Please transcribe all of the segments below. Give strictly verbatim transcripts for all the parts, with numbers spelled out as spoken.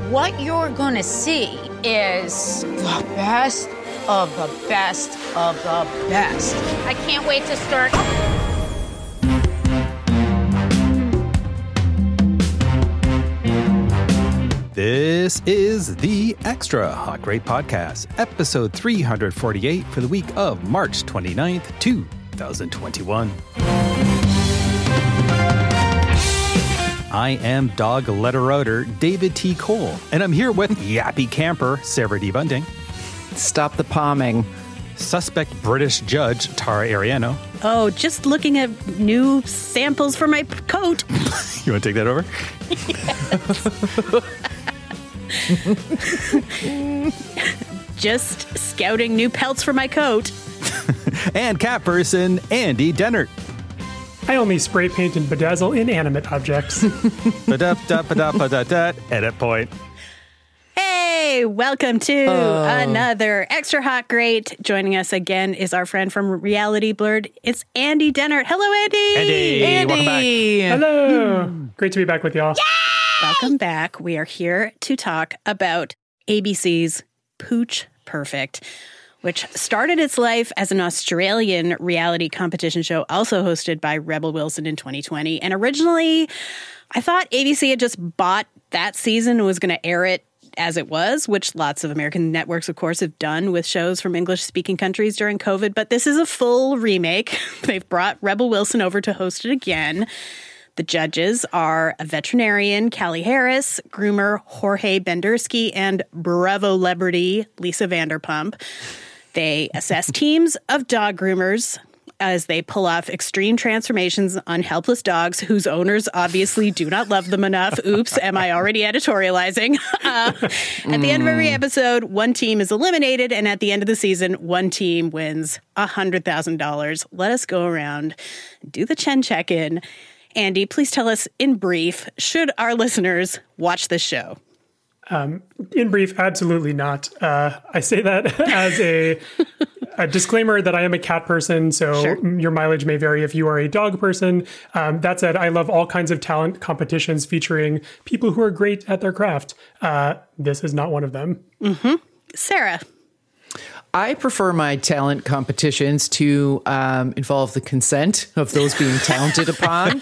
what you're gonna see is the best of the best of the best. I can't wait to start. This is the Extra Hot Great Podcast, episode three forty-eight for the week of March twenty-ninth, twenty twenty-one. I am dog letterouter David T. Cole, and I'm here with yappy camper Sarah D. Bunting. Stop the palming. Suspect British judge Tara Ariano. Oh, just looking at new samples for my coat. You want to take that over? Just scouting new pelts for my coat. And cat person Andy Dennert. I only spray paint and bedazzle inanimate objects. Ba-da-da-ba-da-ba-da-da. Edit point. Hey, welcome to Oh. another Extra Hot Great. Joining us again is our friend from Reality Blurred. It's Andy Dennert. Hello, Andy. Andy, welcome back. Hello. Great to be back with y'all. Welcome back. We are here to talk about A B C's Pooch Perfect, which started its life as an Australian reality competition show, also hosted by Rebel Wilson in twenty twenty. And originally, I thought A B C had just bought that season and was going to air it as it was, which lots of American networks, of course, have done with shows from English-speaking countries during COVID. But this is a full remake. They've brought Rebel Wilson over to host it again. The judges are a veterinarian, Callie Harris, groomer Jorge Bendersky, and Bravo celebrity Lisa Vanderpump. They assess teams of dog groomers as they pull off extreme transformations on helpless dogs whose owners obviously do not love them enough. Oops, am I already editorializing? Uh, at the end of every episode, one team is eliminated, and at the end of the season, one team wins one hundred thousand dollars. Let us go around, do the Chen check-in. Andy, please tell us in brief, should our listeners watch this show? Um, in brief, absolutely not. Uh, I say that as a, a disclaimer that I am a cat person, so Sure. your mileage may vary if you are a dog person. Um, that said, I love all kinds of talent competitions featuring people who are great at their craft. Uh, this is not one of them. Mm-hmm. Sarah. I prefer my talent competitions to um, involve the consent of those being talented upon.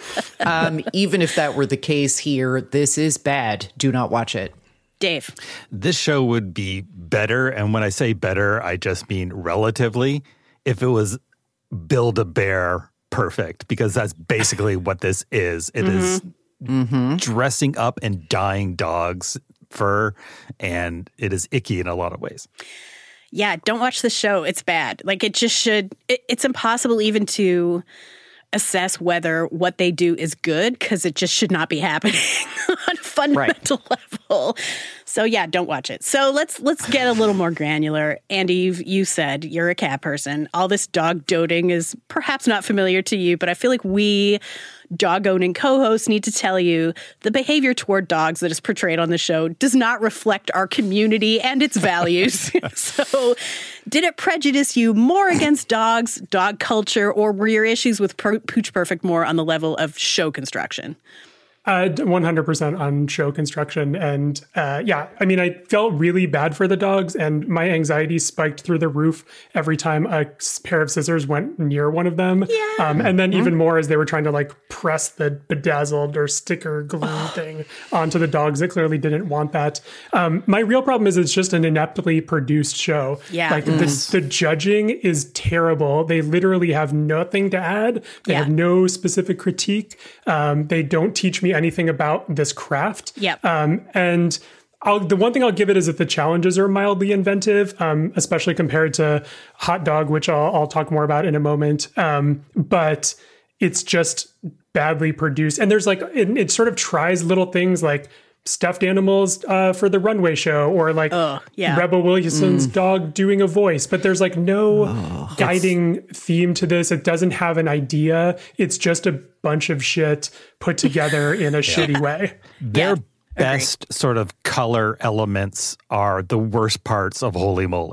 Um, even if that were the case here, this is bad. Do not watch it. Dave. This show would be better, and when I say better, I just mean relatively, if it was Build-A-Bear perfect, because that's basically what this is. It Mm-hmm. is Mm-hmm. dressing up and dyeing dogs' fur, and it is icky in a lot of ways. Yeah, don't watch the show. It's bad. Like, it just should, it, it's impossible even to assess whether what they do is good because it just should not be happening on a fundamental right. level. So yeah, don't watch it. So let's let's get a little more granular. Andy, you've, you said you're a cat person. All this dog doting is perhaps not familiar to you, but I feel like we dog-owning co-hosts need to tell you the behavior toward dogs that is portrayed on the show does not reflect our community and its values. So did it prejudice you more against dogs, dog culture, or were your issues with Pooch Perfect more on the level of show construction? Uh, one hundred percent on show construction. And uh, yeah, I mean, I felt really bad for the dogs and my anxiety spiked through the roof every time a pair of scissors went near one of them. Yeah. Um, and then mm-hmm. even more as they were trying to like press the bedazzled or sticker glue oh. thing onto the dogs that clearly didn't want that. Um, my real problem is it's just an ineptly produced show. Yeah. Like mm. this, the judging is terrible. They literally have nothing to add. They yeah. have no specific critique. Um, they don't teach me anything about this craft. Yep. Um, and I'll, the one thing I'll give it is that the challenges are mildly inventive, um, especially compared to Hot Dog, which I'll, I'll talk more about in a moment. Um, but it's just badly produced. And there's like, it, it sort of tries little things like stuffed animals uh, for the runway show or like oh, yeah. Rebel Wilson's mm. dog doing a voice, but there's like no oh, guiding theme to this. It doesn't have an idea. It's just a bunch of shit put together in a yeah. shitty way. Their yeah, best agreed. sort of color elements are the worst parts of Holy Moly.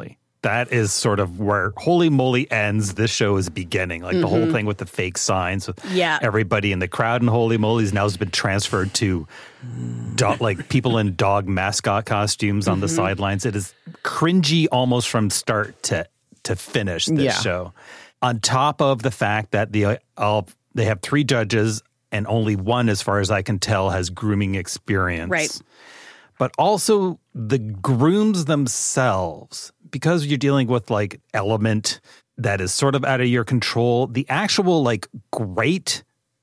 that is sort of where Holy Moly ends. This show is beginning. Like mm-hmm. the whole thing with the fake signs with yeah. everybody in the crowd in Holy Moly's now has been transferred to do- like people in dog mascot costumes on mm-hmm. the sidelines. It is cringy almost from start to to finish this yeah. show. On top of the fact that the uh, they have three judges and only one, as far as I can tell, has grooming experience. Right. But also the grooms themselves, because you're dealing with like element that is sort of out of your control, the actual like great,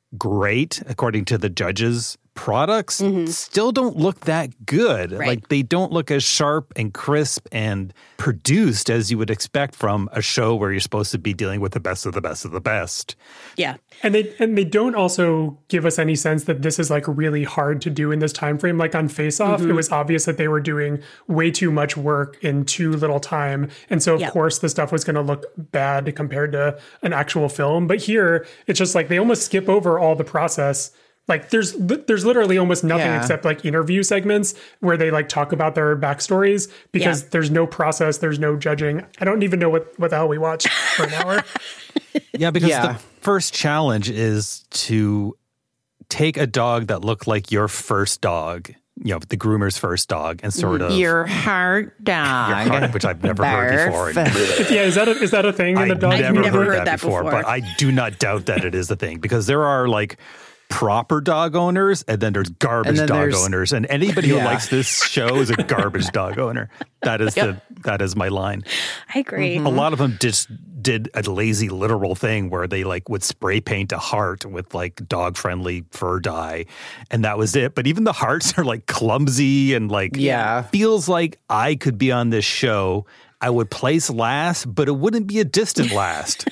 great, according to the judges, products mm-hmm. still don't look that good. Right. Like they don't look as sharp and crisp and produced as you would expect from a show where you're supposed to be dealing with the best of the best of the best. Yeah. And they and they don't also give us any sense that this is like really hard to do in this time frame. Like on Face Off, mm-hmm. it was obvious that they were doing way too much work in too little time. And so of yep. course the stuff was going to look bad compared to an actual film. But here it's just like they almost skip over all the process. Like there's there's literally almost nothing yeah. except like interview segments where they like talk about their backstories because yeah. there's no process, there's no judging. I don't even know what, what the hell we watched for an hour. Yeah, because yeah. the first challenge is to take a dog that looked like your first dog, you know, the groomer's first dog, and sort of your heart dog, your heart, which I've never heard before. Yeah, is that a, is that a thing in the dog? I've never, never heard, heard that before, before, but I do not doubt that it is a thing because there are like proper dog owners and then there's garbage then dog there's, owners, and anybody yeah. who likes this show is a garbage dog owner. That is yep. the that is my line. I agree. Mm-hmm. A lot of them just did a lazy literal thing where they like would spray paint a heart with like dog friendly fur dye, and that was it. But even the hearts are like clumsy and like yeah. feels like I could be on this show. I would place last, but it wouldn't be a distant last.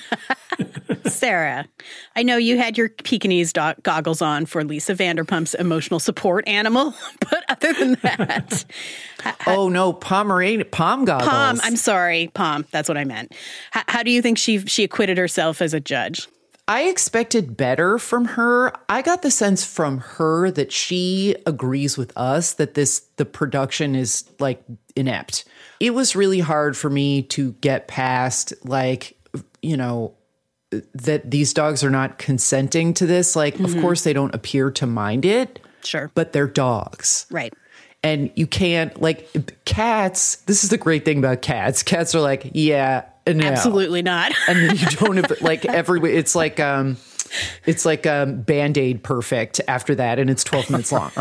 Sarah, I know you had your Pekingese dog goggles on for Lisa Vanderpump's emotional support animal, but other than that... oh, no, Pomeranian, Pom goggles. Pom, I'm sorry, Pom, that's what I meant. How, how do you think she she acquitted herself as a judge? I expected better from her. I got the sense from her that she agrees with us that this the production is like inept. It was really hard for me to get past like, you know, that these dogs are not consenting to this. Like, mm-hmm. of course, they don't appear to mind it. Sure. But they're dogs. Right. And you can't, like, cats, this is the great thing about cats. Cats are like, yeah, no. Absolutely not. And then you don't have, like, every, it's like, um, it's like um, Band-Aid perfect after that, and it's twelve minutes long.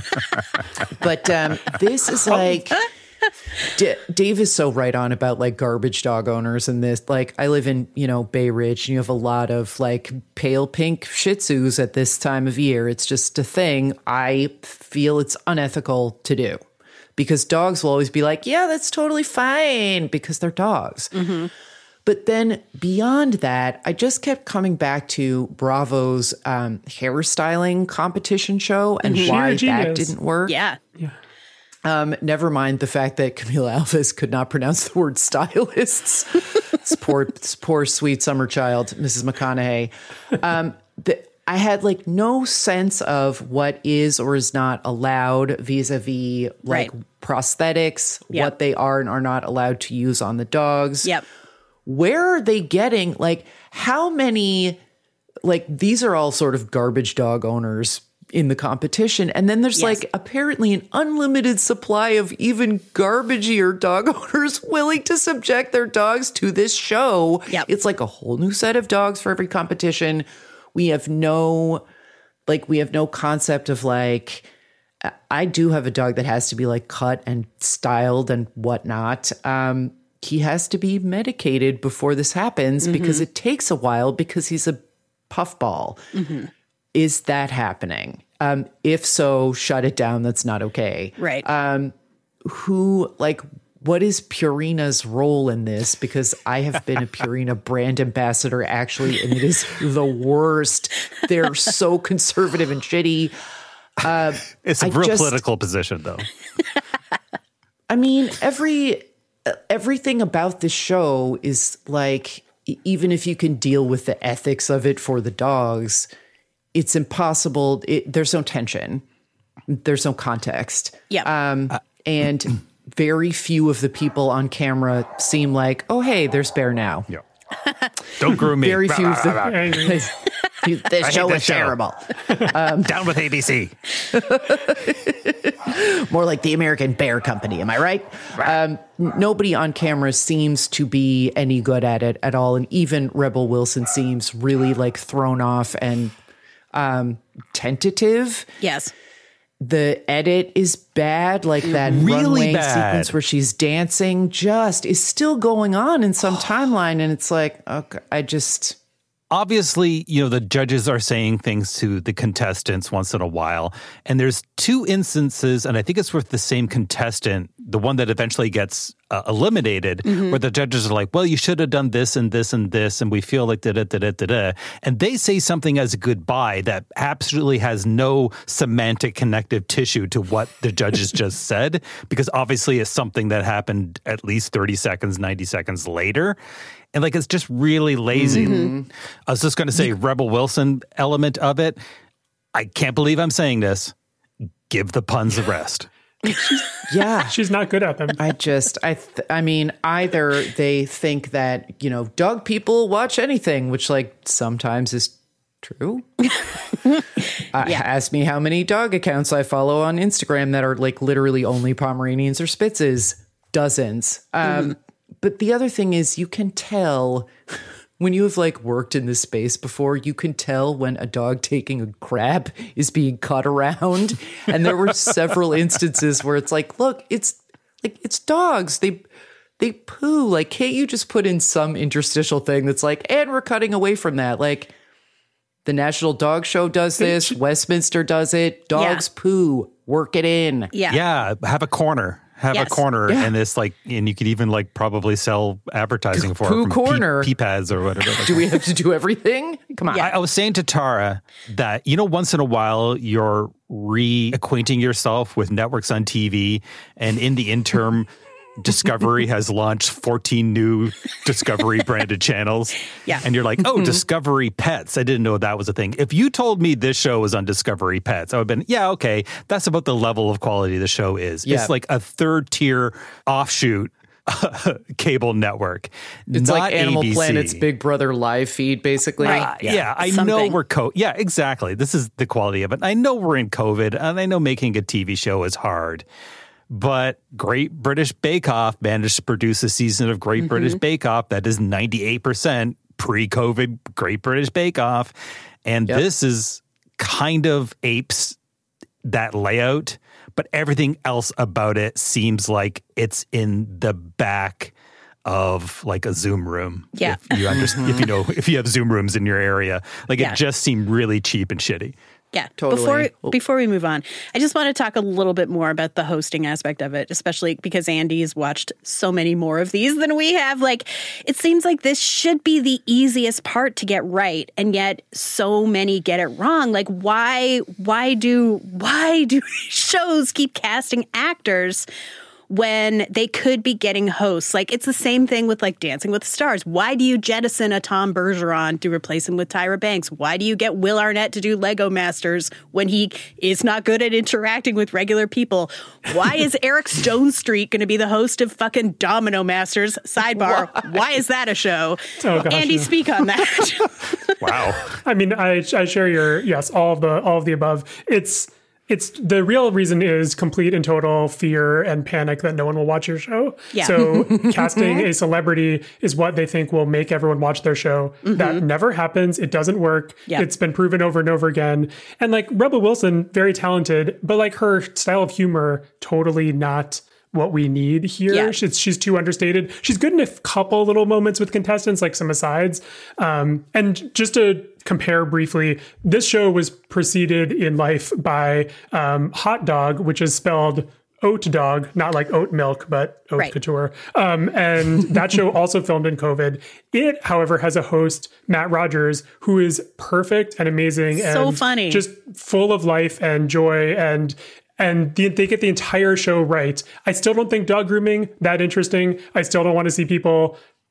But um, this is like... D- Dave is so right on about like garbage dog owners and this. Like I live in, you know, Bay Ridge, and you have a lot of like pale pink Shih Tzus at this time of year. It's just a thing. I feel it's unethical to do because dogs will always be like, yeah, that's totally fine because they're dogs. Mm-hmm. But then beyond that, I just kept coming back to Bravo's um, hairstyling competition show and mm-hmm. why that didn't work. Yeah. Yeah. Um, never mind the fact that Camila Alves could not pronounce the word stylists. This poor, this poor sweet summer child, Missus McConaughey. Um, the, I had like no sense of what is or is not allowed vis-a-vis like right. prosthetics, yep. what they are and are not allowed to use on the dogs. Yep. Where are they getting, like, how many, like, these are all sort of garbage dog owners in the competition. And then there's yes. like apparently an unlimited supply of even garbagier dog owners willing to subject their dogs to this show. Yep. It's like a whole new set of dogs for every competition. We have no, like, we have no concept of like, I do have a dog that has to be like cut and styled and whatnot. Um, he has to be medicated before this happens mm-hmm. because it takes a while because he's a puffball. Mm-hmm. Is that happening? Um, if so, shut it down. That's not okay. Right. Um, who, like, what is Purina's role in this? Because I have been a Purina brand ambassador, actually, and it is the worst. They're so conservative and shitty. Uh, it's a I real just, political position, though. I mean, every everything about this show is like, even if you can deal with the ethics of it for the dogs, it's impossible. It, there's no tension. There's no context. Yeah. Um, and very few of the people on camera seem like, oh, hey, there's Bear now. Yeah. Don't groom me. Very few of the... Angry. This show this is show. terrible. Um, Down with A B C. More like the American Bear Company, am I right? Um, nobody on camera seems to be any good at it at all. And even Rebel Wilson seems really like thrown off and um, tentative. Yes. The edit is bad, like that Really runway bad. sequence where she's dancing just is still going on in some timeline. And it's like, okay, I just... Obviously, you know, the judges are saying things to the contestants once in a while. And there's two instances, and I think it's with the same contestant, the one that eventually gets uh, eliminated, mm-hmm. where the judges are like, well, you should have done this and this and this, and we feel like da-da-da-da-da-da. And they say something as a goodbye that absolutely has no semantic connective tissue to what the judges just said, because obviously it's something that happened at least thirty seconds, ninety seconds later. And like, it's just really lazy. Mm-hmm. I was just going to say, Rebel Wilson element of it. I can't believe I'm saying this. Give the puns a rest. Yeah. She's not good at them. I just, I, th- I mean, either they think that, you know, dog people watch anything, which like sometimes is true. uh, yeah. Ask me how many dog accounts I follow on Instagram that are like literally only Pomeranians or Spitzes. Dozens. Um, mm. But the other thing is, you can tell when you have like worked in this space before, you can tell when a dog taking a crap is being cut around. And there were several instances where it's like, look, it's like, it's dogs. They, they poo. Like, can't you just put in some interstitial thing that's like, and we're cutting away from that. Like the National Dog Show does this. Westminster does it. Dogs yeah. poo. Work it in. Yeah. Yeah. Have a corner. Have yes. a corner yeah. and this like, and you could even like probably sell advertising for Poo it from corner. Pee, pee pads or whatever. Do we have to do everything? Come on. Yeah. I, I was saying to Tara that, you know, once in a while you're reacquainting yourself with networks on T V, and in the interim, Discovery has launched fourteen new Discovery branded channels. Yeah. And you're like, oh, mm-hmm. Discovery Pets. I didn't know that was a thing. If you told me this show was on Discovery Pets, I would have been, yeah, okay. That's about the level of quality the show is. Yeah. It's like a third tier offshoot cable network. It's like Animal A B C. Planet's Big Brother live feed, basically. Right. Uh, yeah. yeah, I Something. know we're co. Yeah, exactly. This is the quality of it. I know we're in COVID, and I know making a T V show is hard. But Great British Bake Off managed to produce a season of Great mm-hmm. British Bake Off that is ninety-eight percent pre-COVID Great British Bake Off. And yep. this is kind of apes that layout, but everything else about it seems like it's in the back of like a Zoom room. Yeah. If you understand, if you know, if you have Zoom rooms in your area, like yeah. it just seemed really cheap and shitty. Yeah. Totally. Before before we move on, I just want to talk a little bit more about the hosting aspect of it, especially because Andy's watched so many more of these than we have. Like, it seems like this should be the easiest part to get right, and yet so many get it wrong. Like, why why do why do shows keep casting actors when they could be getting hosts? Like, it's the same thing with like Dancing with the Stars. Why do you jettison a Tom Bergeron to replace him with Tyra Banks? Why do you get Will Arnett to do Lego Masters when he is not good at interacting with regular people? Why is Eric Stone Street going to be the host of fucking Domino Masters? Sidebar. Why, Why is that a show? Oh, gosh, Andy, yeah. speak on that. Wow. I mean, I I share your yes, all of the all of the above. It's It's the real reason is complete and total fear and panic that no one will watch your show. Yeah. So casting a celebrity is what they think will make everyone watch their show. Mm-hmm. That never happens. It doesn't work. Yeah. It's been proven over and over again. And like Rebel Wilson, very talented, but like her style of humor, totally not what we need here. Yeah. She's, she's too understated. She's good in a couple little moments with contestants, like some asides. Um, and just to compare briefly, this show was preceded in life by um, Hot Dog, which is spelled oat dog, not like oat milk, but oat right. couture. Um, and that show also filmed in COVID. It, however, has a host, Matt Rogers, who is perfect and amazing. So and funny. Just full of life and joy, and And the, they get the entire show right. I still don't think dog grooming that interesting. I still don't want to see people put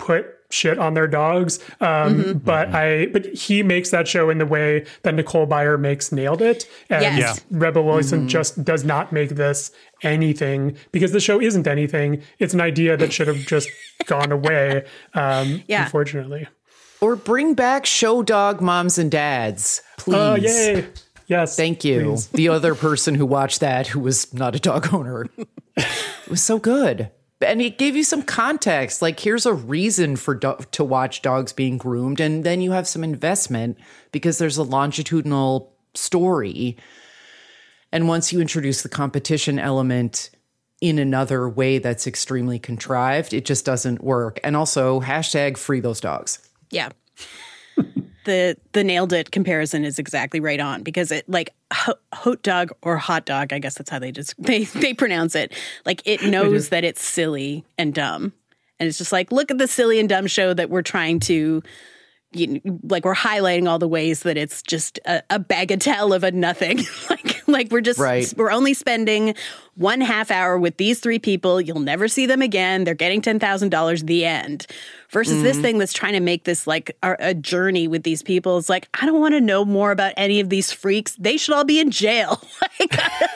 shit on their dogs. Um, mm-hmm. But I, but he makes that show in the way that Nicole Byer makes Nailed It. And Yes. Yeah. Rebel Wilson Mm-hmm. just does not make this anything, because the show isn't anything. It's an idea that should have just gone away, um, Yeah. unfortunately. Or bring back Show Dog Moms and Dads, please. Oh, yay. Yes. Thank you. please. The other person who watched that who was not a dog owner. It was so good. And it gave you some context. Like, here's a reason for do- to watch dogs being groomed. And then you have some investment because there's a longitudinal story. And once you introduce the competition element in another way that's extremely contrived, it just doesn't work. And also, hashtag free those dogs. Yeah. The the Nailed It comparison is exactly right on, because it, like, ho- hot dog or hot dog, I guess that's how they just they, they pronounce it. Like, it knows that it's silly and dumb. And it's just like, look at the silly and dumb show that we're trying to, you know, like, we're highlighting all the ways that it's just a, a bagatelle of a nothing. like like we're just Right. we're only spending one half hour with these three people. You'll never see them again. They're getting ten thousand dollars, the end. Versus Mm-hmm. this thing that's trying to make this like a, a journey with these people. It's like, I don't want to know more about any of these freaks. They should all be in jail. like,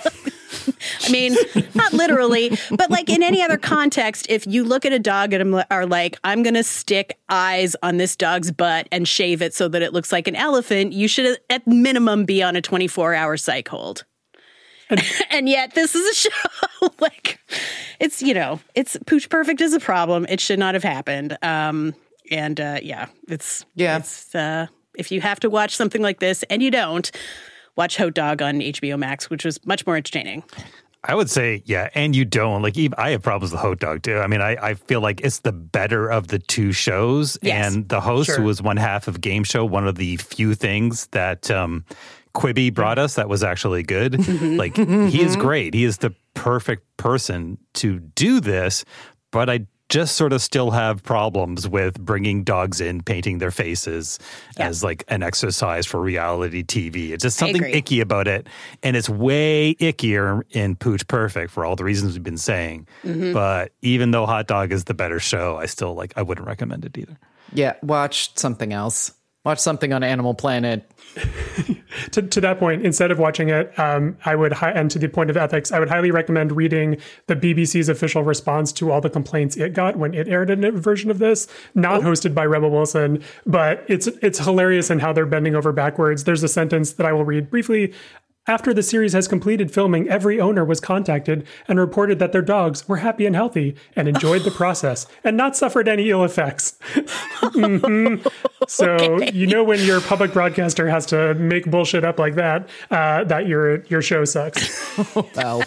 I mean, not literally, but like in any other context, if you look at a dog and are like, I'm going to stick eyes on this dog's butt and shave it so that it looks like an elephant, you should at minimum be on a twenty-four hour psych hold. And yet this is a show like, it's, you know, it's Pooch Perfect is a problem. It should not have happened. Um, and uh, yeah, it's, Yeah. it's, uh, if you have to watch something like this and you don't, watch Hot Dog on H B O Max, which was much more entertaining. I would say, yeah, and you don't. Like, even, I have problems with Hot Dog, too. I mean, I, I feel like it's the better of the two shows. Yes. And the host, Sure. who was one half of Game Show, one of the few things that um, Quibi brought us that was actually good. Like, he is great. He is the perfect person to do this. But I just sort of still have problems with bringing dogs in, painting their faces Yeah. as like an exercise for reality T V. It's just I something agree. icky about it. And it's way ickier in Pooch Perfect for all the reasons we've been saying. Mm-hmm. But even though Hot Dog is the better show, I still like, I wouldn't recommend it either. Yeah, watch something else. Watch something on Animal Planet. To, to that point, instead of watching it, um, I would, hi- and to the point of ethics, I would highly recommend reading the B B C's official response to all the complaints it got when it aired a version of this, not hosted by Rebel Wilson, but it's it's hilarious in how they're bending over backwards. There's a sentence that I will read briefly. After the series has completed filming, every owner was contacted and reported that their dogs were happy and healthy and enjoyed the process and not suffered any ill effects. mm-hmm. So, Okay. you know, when your public broadcaster has to make bullshit up like that, uh, that your your show sucks. Well,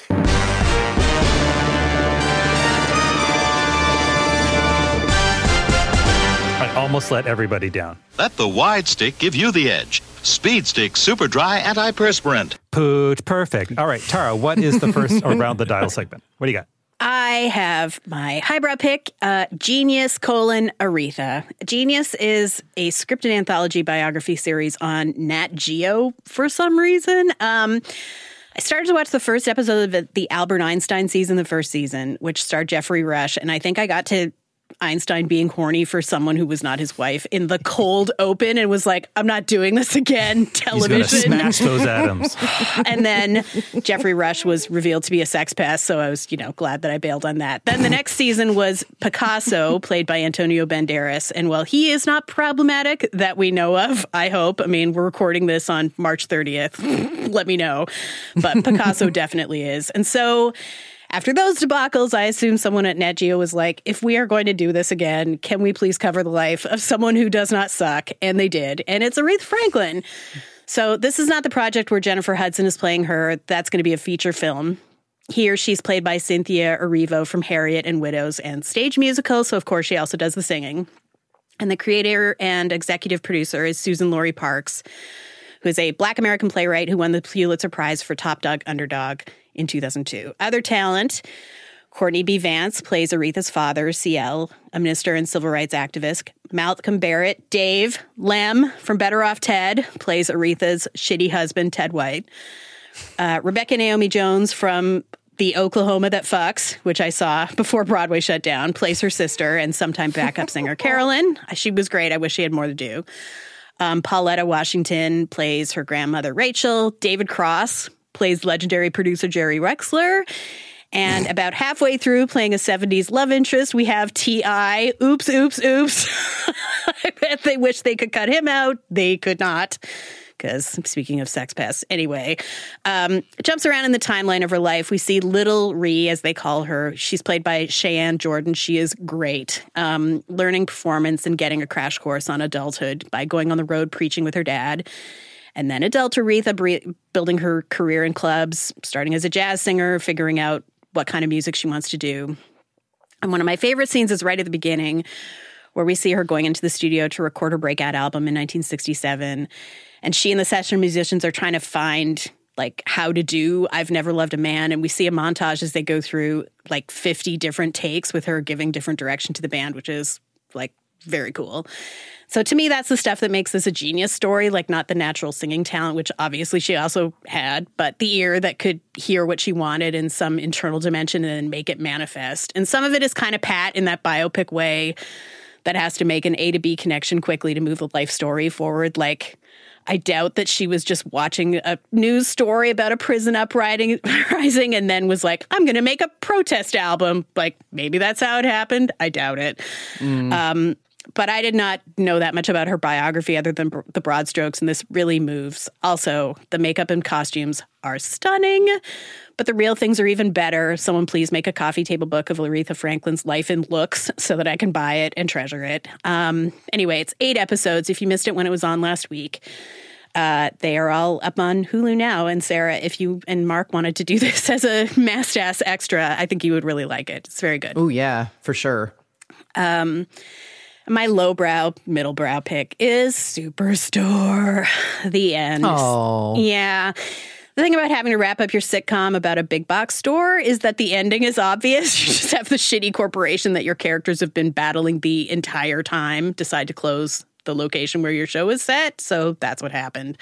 I almost let everybody down. Let the wide stick give you the edge. Speed Stick Super Dry Antiperspirant. Pooch Perfect. All right, Tara, what is the first Around the Dial segment? What do you got? I have my highbrow pick, uh, Genius colon Aretha. Genius is a scripted anthology biography series on Nat Geo for some reason. Um, I started to watch the first episode of the Albert Einstein season, the first season, which starred Jeffrey Rush, and I think I got to Einstein being horny for someone who was not his wife in the cold open and was like, I'm not doing this again, He's going to television. smash those atoms. And then Jeffrey Rush was revealed to be a sex pest, so I was, you know, glad that I bailed on that. Then the next season was Picasso, played by Antonio Banderas. And while he is not problematic that we know of, I hope, I mean, we're recording this on March thirtieth, let me know. But Picasso definitely is. And so after those debacles, I assume someone at Nat Geo was like, if we are going to do this again, can we please cover the life of someone who does not suck? And they did. And it's Aretha Franklin. So this is not the project where Jennifer Hudson is playing her. That's going to be a feature film. Here, she's played by Cynthia Erivo from Harriet and Widows and stage musicals. So, of course, she also does the singing. And the creator and executive producer is Susan Laurie Parks, who is a Black American playwright who won the Pulitzer Prize for Top Dog Underdog in two thousand two. Other talent, Courtney B. Vance plays Aretha's father, C L, a minister and civil rights activist. Malcolm Barrett, Dave Lem from Better Off Ted, plays Aretha's shitty husband, Ted White. Uh, Rebecca Naomi Jones from The Oklahoma That Fucks, which I saw before Broadway shut down, plays her sister and sometime backup singer Carolyn. She was great. I wish she had more to do. Um, Pauletta Washington plays her grandmother Rachel. David Cross plays legendary producer Jerry Wexler. And about halfway through playing a seventies love interest, we have T I Oops, oops, oops. I bet they wish they could cut him out. They could not. Because speaking of sex pests, anyway, um, jumps around in the timeline of her life. We see Little Ree, as they call her. She's played by Cheyenne Jordan. She is great. Um, learning performance and getting a crash course on adulthood by going on the road preaching with her dad. And then adult Aretha bre- building her career in clubs, starting as a jazz singer, figuring out what kind of music she wants to do. And one of my favorite scenes is right at the beginning, where we see her going into the studio to record her breakout album in nineteen sixty-seven. And she and the session musicians are trying to find, like, how to do I've Never Loved a Man. And we see a montage as they go through, like, fifty different takes with her giving different direction to the band, which is, like, very cool. So to me, that's the stuff that makes this a genius story, like, not the natural singing talent, which obviously she also had, but the ear that could hear what she wanted in some internal dimension and then make it manifest. And some of it is kind of pat in that biopic way that has to make an A to B connection quickly to move the life story forward. Like, I doubt that she was just watching a news story about a prison uprising rising and then was like, I'm going to make a protest album. Like, maybe that's how it happened. I doubt it. Mm. Um, but I did not know that much about her biography other than br- the broad strokes, and this really moves. Also, the makeup and costumes are stunning, but the real things are even better. Someone please make a coffee table book of Aretha Franklin's life and looks so that I can buy it and treasure it. Um, anyway, it's eight episodes. If you missed it when it was on last week, uh, they are all up on Hulu now. And Sarah, if you and Mark wanted to do this as a Mast-Ass extra, I think you would really like it. It's very good. Oh, yeah, for sure. Um, my lowbrow, middlebrow pick is Superstore. The end. Oh. Yeah. The thing about having to wrap up your sitcom about a big box store is that the ending is obvious. You just have the shitty corporation that your characters have been battling the entire time decide to close the location where your show is set. So that's what happened.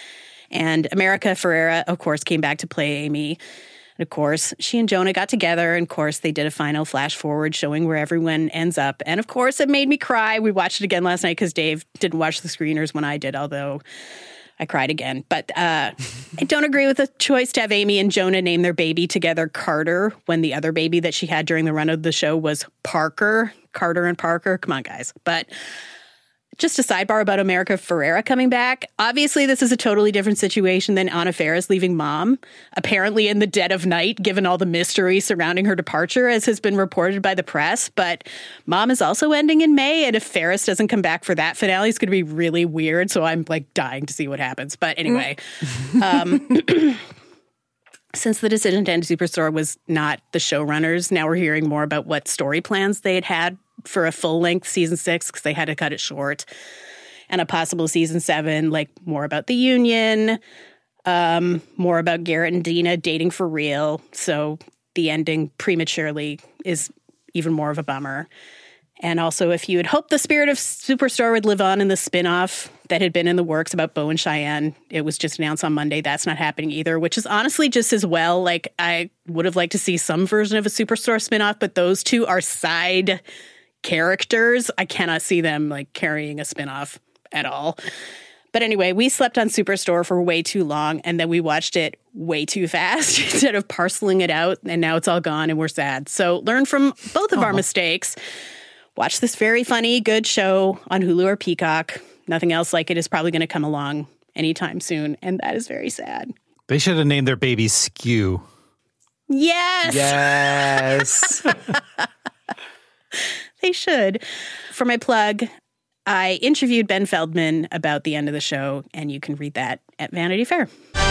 And America Ferrera, of course, came back to play Amy. And of course, she and Jonah got together. And of course, they did a final flash forward showing where everyone ends up. And of course, it made me cry. We watched it again last night because Dave didn't watch the screeners when I did, although I cried again. But uh, I don't agree with the choice to have Amy and Jonah name their baby together Carter when the other baby that she had during the run of the show was Parker. Carter and Parker. Come on, guys. But just a sidebar about America Ferrera coming back. Obviously, this is a totally different situation than Anna Faris leaving Mom, apparently in the dead of night, given all the mystery surrounding her departure, as has been reported by the press. But Mom is also ending in May, and if Faris doesn't come back for that finale, it's going to be really weird. So I'm like dying to see what happens. But anyway, um, since the decision to end Superstore was not the showrunners, now we're hearing more about what story plans they had had for a full-length season six, because they had to cut it short, and a possible season seven, like more about the union, um, more about Garrett and Dina dating for real. So the ending prematurely is even more of a bummer. And also, if you had hoped the spirit of Superstore would live on in the spinoff that had been in the works about Bo and Cheyenne, it was just announced on Monday. That's not happening either, which is honestly just as well. Like, I would have liked to see some version of a Superstore spinoff, but those two are side characters. I cannot see them like carrying a spinoff at all. But anyway, we slept on Superstore for way too long, and then we watched it way too fast instead of parceling it out, and now it's all gone and we're sad. So learn from both of oh. our mistakes. Watch this very funny, good show on Hulu or Peacock. Nothing else like it is probably going to come along anytime soon, and that is very sad. They should have named their baby Skew. Yes! Yes! They should. For my plug, I interviewed Ben Feldman about the end of the show, and you can read that at Vanity Fair.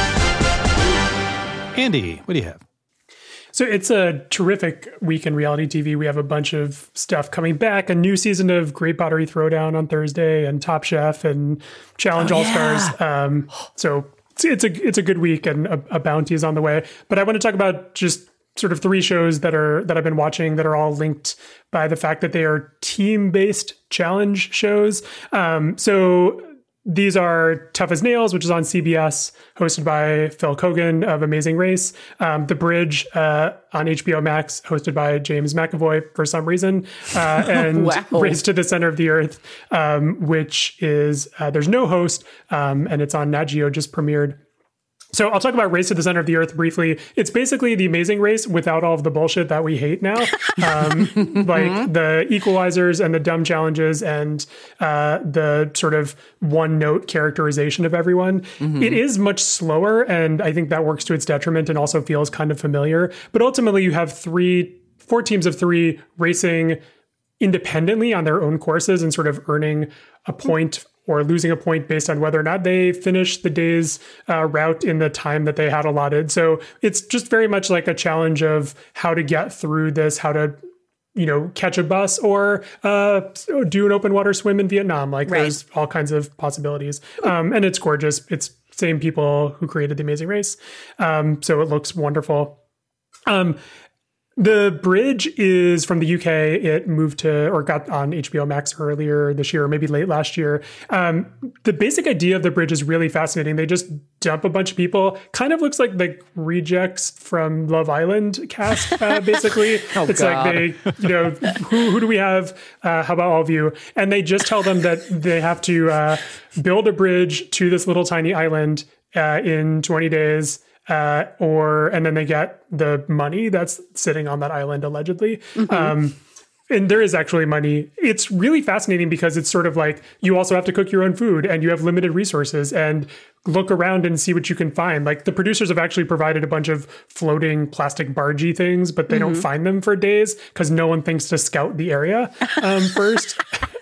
Andy, what do you have? So it's a terrific week in reality T V. We have a bunch of stuff coming back. A new season of Great Pottery Throwdown on Thursday, and Top Chef, and Challenge oh, All yeah. Stars. Um, so it's, it's a it's a good week, and a, a bounty is on the way. But I want to talk about just sort of three shows that are that I've been watching that are all linked by the fact that they are team-based challenge shows. Um, so these are Tough as Nails, which is on C B S, hosted by Phil Kogan of Amazing Race. Um, The Bridge uh, on H B O Max, hosted by James McAvoy for some reason. Uh, and Wow. Race to the Center of the Earth, um, which is, uh, there's no host, um, and it's on Nat Geo, just premiered. So I'll talk about Race to the Center of the Earth briefly. It's basically the Amazing Race without all of the bullshit that we hate now. Um, like the equalizers and the dumb challenges and uh, the sort of one-note characterization of everyone. Mm-hmm. It is much slower, and I think that works to its detriment and also feels kind of familiar. But ultimately, you have three, four teams of three racing independently on their own courses and sort of earning a point or losing a point based on whether or not they finish the day's uh, route in the time that they had allotted. So it's just very much like a challenge of how to get through this, how to, you know, catch a bus or uh, do an open water swim in Vietnam. Like Right. there's all kinds of possibilities. Um, and it's gorgeous. It's same people who created The Amazing Race. Um, so it looks wonderful. Um, The Bridge is from the U K. It moved to, or got on H B O Max earlier this year, or maybe late last year. Um, the basic idea of The Bridge is really fascinating. They just dump a bunch of people. Kind of looks like the rejects from Love Island cast, uh, basically. Oh, it's God. like they, you know, who, who do we have? Uh, how about all of you? And they just tell them that they have to uh, build a bridge to this little tiny island uh, in twenty days. Uh, or, and then they get the money that's sitting on that island allegedly. Mm-hmm. Um, and there is actually money. It's really fascinating because it's sort of like you also have to cook your own food and you have limited resources and look around and see what you can find. Like the producers have actually provided a bunch of floating plastic bargey things, but they mm-hmm. don't find them for days because no one thinks to scout the area um, first.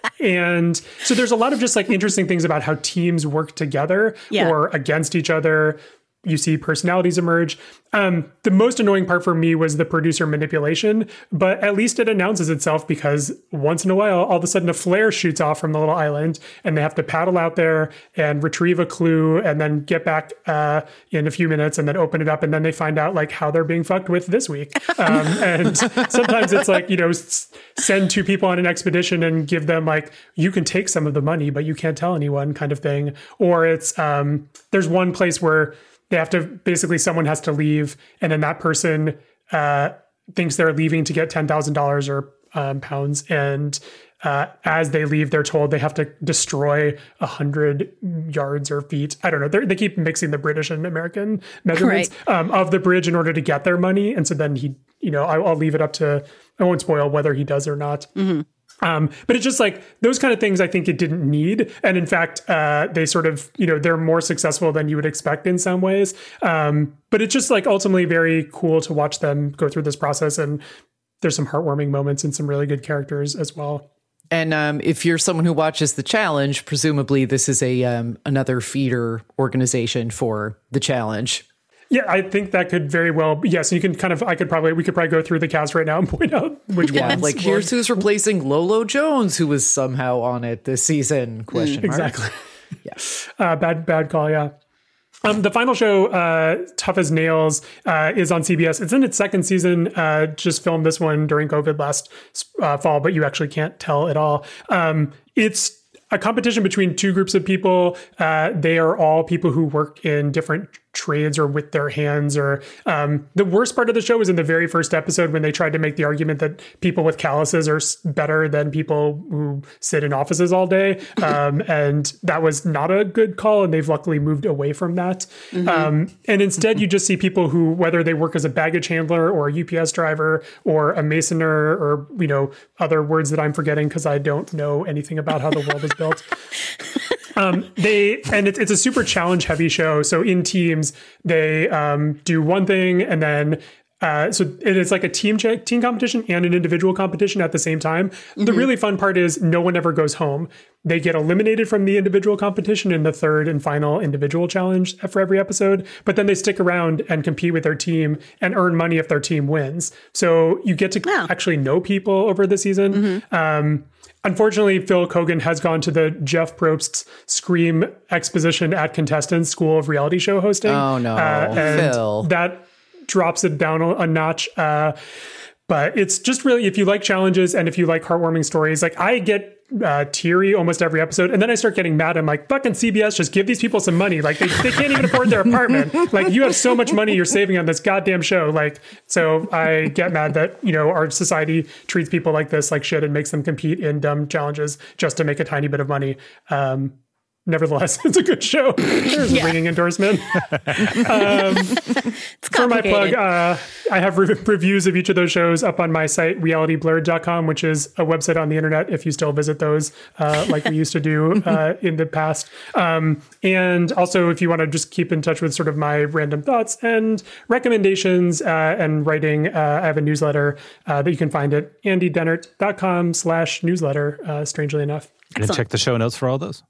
And so there's a lot of just like interesting things about how teams work together yeah. or against each other. You see personalities emerge. Um, the most annoying part for me was the producer manipulation, but at least it announces itself because once in a while, all of a sudden a flare shoots off from the little island and they have to paddle out there and retrieve a clue and then get back uh, in a few minutes and then open it up. And then they find out like how they're being fucked with this week. Um, and sometimes it's like, you know, s- send two people on an expedition and give them like, you can take some of the money, but you can't tell anyone kind of thing. Or it's, um, there's one place where they have to basically someone has to leave and then that person uh, thinks they're leaving to get ten thousand dollars or um, pounds. And uh, as they leave, they're told they have to destroy a hundred yards or feet. I don't know. They're, they keep mixing the British and American measurements Right. um, of the bridge in order to get their money. And so then he, you know, I, I'll leave it up to, I won't spoil whether he does or not. Mm-hmm. Um, but it's just like those kind of things I think it didn't need. And in fact, uh, they sort of, you know, they're more successful than you would expect in some ways. Um, but it's just like ultimately very cool to watch them go through this process. And there's some heartwarming moments and some really good characters as well. And um, if you're someone who watches The Challenge, presumably this is a um, another feeder organization for The Challenge. Yeah, I think that could very well. Yes, you can kind of. I could probably. We could probably go through the cast right now and point out which Yeah, ones. like here's who's replacing Lolo Jones, who was somehow on it this season. Question mark. Exactly. Yeah. Uh, bad, bad call. Yeah. Um, the final show, uh, Tough as Nails, uh, is on C B S. It's in its second season. Uh, just filmed this one during COVID last uh, fall, but you actually can't tell at all. Um, it's a competition between two groups of people. Uh, they are all people who work in different trades or with their hands. Or um, the worst part of the show was in the very first episode when they tried to make the argument that people with calluses are better than people who sit in offices all day. Um, and that was not a good call. And they've luckily moved away from that. Mm-hmm. Um, and instead, you just see people who, whether they work as a baggage handler or a U P S driver or a masoner or, you know, other words that I'm forgetting because I don't know anything about how the world is built. Um, they and it's, it's a super challenge heavy show. So in teams, they um, do one thing and then uh, so it is like a team check, team competition and an individual competition at the same time. Mm-hmm. The really fun part is no one ever goes home. They get eliminated from the individual competition in the third and final individual challenge for every episode, but then they stick around and compete with their team and earn money if their team wins. So you get to wow. actually know people over the season. Mm-hmm. Um, Unfortunately, Phil Kogan has gone to the Jeff Probst's Scream exposition at Contestants School of Reality Show hosting. Oh, no, uh, and Phil. That drops it down a, a notch. Uh, but it's just really, if you like challenges and if you like heartwarming stories, like I get uh, teary almost every episode. And then I start getting mad. I'm like, fucking C B S, just give these people some money. Like they, they can't even afford their apartment. Like you have so much money you're saving on this goddamn show. Like, so I get mad that, you know, our society treats people like this like shit and makes them compete in dumb challenges just to make a tiny bit of money. Um, Nevertheless, it's a good show. There's yeah. a ringing endorsement. um, for my plug, uh, I have re- reviews of each of those shows up on my site, reality blurred dot com, which is a website on the internet if you still visit those uh, like we used to do uh, in the past. Um, and also, if you want to just keep in touch with sort of my random thoughts and recommendations uh, and writing, uh, I have a newsletter uh, that you can find at andy dennert dot com slash newsletter, uh, strangely enough. And check the show notes for all those.